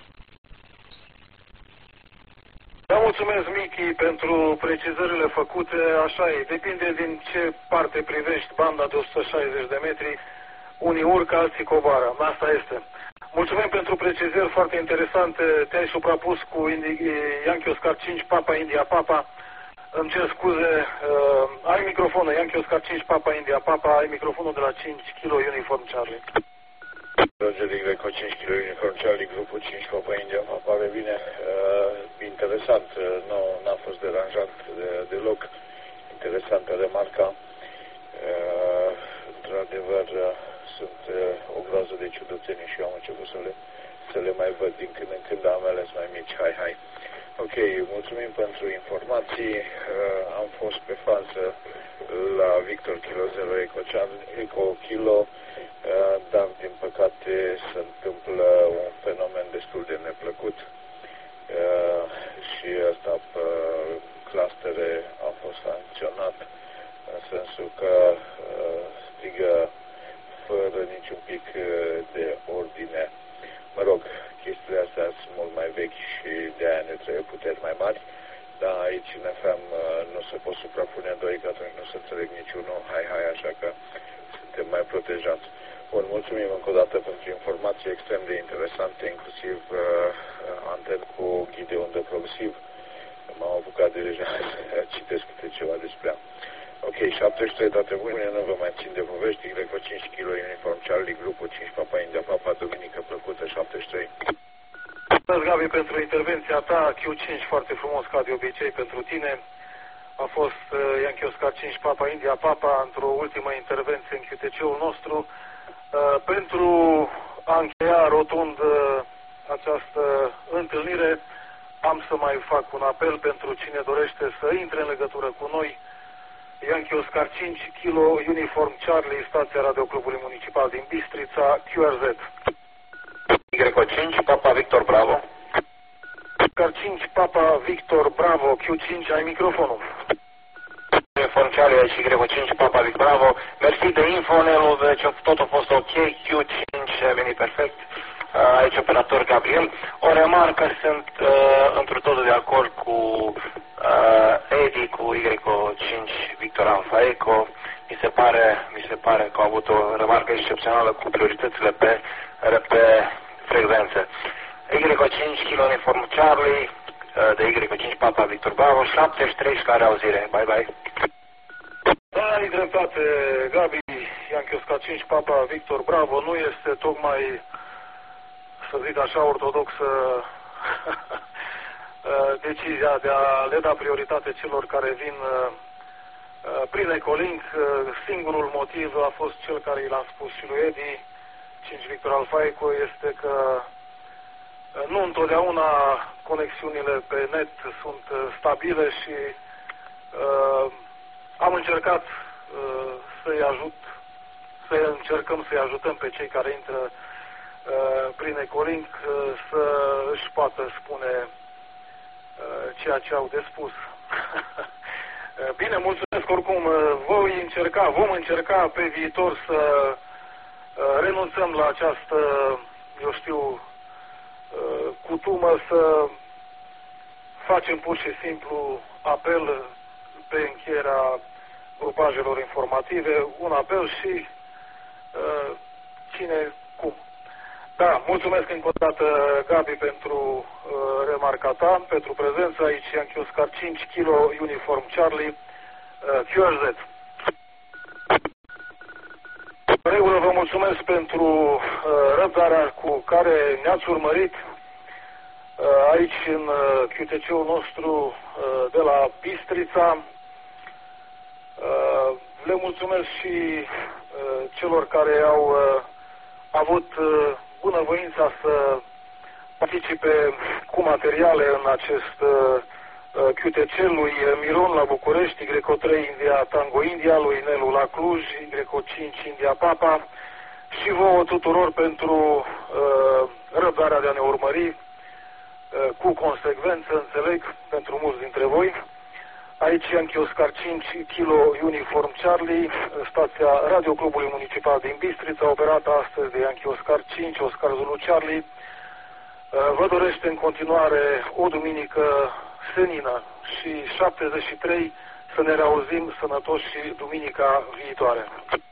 Da, mulțumesc, Michi, pentru precizările făcute. Așa e, depinde din ce parte privești banda de o sută șaizeci de metri. Unii urcă, alții coboară. Asta este. Mulțumim pentru precizări foarte interesante. Te-ai suprapus cu Yankee Oscar cinci, Papa India Papa. Îmi cer scuze. Uh, ai microfonul, Yankee Oscar cinci, Papa India Papa. Ai microfonul de la cinci Kilo Uniform Charlie. Roger Greco cinci Kilo Uniform Charlie, grupul cinci, Papa India Papa. Are bine. Uh, interesant. Uh, nu n-a fost deranjat de, deloc. Interesantă remarca. Uh, Într-adevăr, uh, sunt uh, o groază de ciudățenii și eu am început să le, să le mai văd din când în când, dar am ales mai mici. Hai, hai. Ok, mulțumim pentru informații. Uh, am fost pe fază la Victor Kilo zero Eco, Eco Kilo, uh, dar din păcate se întâmplă un fenomen destul de neplăcut uh, și asta pe clustere a fost sancționat în sensul că uh, strigă fără niciun pic de ordine. Mă rog, chestiile astea sunt mult mai vechi și de aia ne trebuie puteri mai mari, dar aici în F M nu se pot suprapune doi, că atunci nu se înțeleg niciunul. Hai, hai, așa că suntem mai protejați. Bun, mulțumim încă o dată pentru informații extrem de interesante, inclusiv uh, anten cu ghid de undă progresiv. M-am apucat deja să citesc câte ceva despre ea. Ok, șaptezeci și trei, toate bune, nu vă mai țin de povești. Greco cinci Kilo Uniform Charlie, grupul cinci, Papa India Papa, duminică plăcută, șaptezeci și trei. Mulțumesc, Gabi, pentru intervenția ta. Q cinci, foarte frumos, ca de obicei, pentru tine. a fost Yankee Oscar cinci Papa India Papa într-o ultimă intervenție în Q T C-ul nostru. Pentru a încheia rotund această întâlnire, am să mai fac un apel pentru cine dorește să intre în legătură cu noi. Yankee Oscar cinci Kilo Uniform Charlie, stația Radioclubului Municipal din Bistrița, Q R Z. Y cinci Papa Victor Bravo. Oscar cinci Papa Victor Bravo, Q cinci, ai microfonul. Uniform Charlie, aici Y cinci Papa Victor Bravo. Mersi de info, Nelu, deci tot a fost ok, Q cinci a venit perfect. Aici operator Gabriel. O remarcă, sunt uh, într totul de acord cu uh, Edi, cu Y cinci Victor Alpha Eco. Mi se pare, mi se pare că au avut o remarcă excepțională cu prioritățile pe, pe frecvențe. Y cinci Kilo Uniform Charlie, uh, de Y cinci Papa Victor Bravo, șaptezeci și trei scare auzire. Bye bye. Da, ai dreptate, Gabi. Yankee Oscar cinci Papa Victor Bravo nu este tocmai, să zic așa, ortodoxă decizia de a le da prioritate celor care vin prin Ecolink. Singurul motiv a fost cel care i l-a spus și lui Edi, cinci Victor Alpha Eco, este că nu întotdeauna conexiunile pe net sunt stabile și uh, am încercat uh, să-i ajut, să încercăm să-i ajutăm pe cei care intră uh, prin Ecolink uh, să își poată spune uh, ceea ce au de spus. Bine, mulțumesc oricum. Voi încerca, vom încerca pe viitor să uh, renunțăm la această, eu știu, uh, cutumă să facem pur și simplu apel pe încheierea grupajelor informative, un apel și uh, cine cum. Da, mulțumesc încă o dată, Gabi, pentru uh, remarca ta, pentru prezența aici, Yankee Oscar cinci Kilo Uniform Charlie, uh, Q R Z. În regulă, vă mulțumesc pentru uh, răbdarea cu care ne-ați urmărit uh, aici în uh, Q T C-ul nostru uh, de la Bistrița. Uh, le mulțumesc și uh, celor care au uh, avut uh, bunăvoința să participe cu materiale în acest uh, Q T C, lui Miron la București, Y trei India Tango India, lui Nelu la Cluj, Y cinci India Papa, și vouă tuturor pentru uh, răbdarea de a ne urmări uh, cu consecvență, înțeleg, pentru mulți dintre voi. Aici Yankee Oscar cinci Kilo Uniform Charlie, stația Radioclubului Municipal din Bistrița, operată astăzi de Yankee Oscar cinci Oscar Zulu Charlie. Vă dorește în continuare o duminică senină și șaptezeci și trei, să ne reauzim sănătoși și duminica viitoare.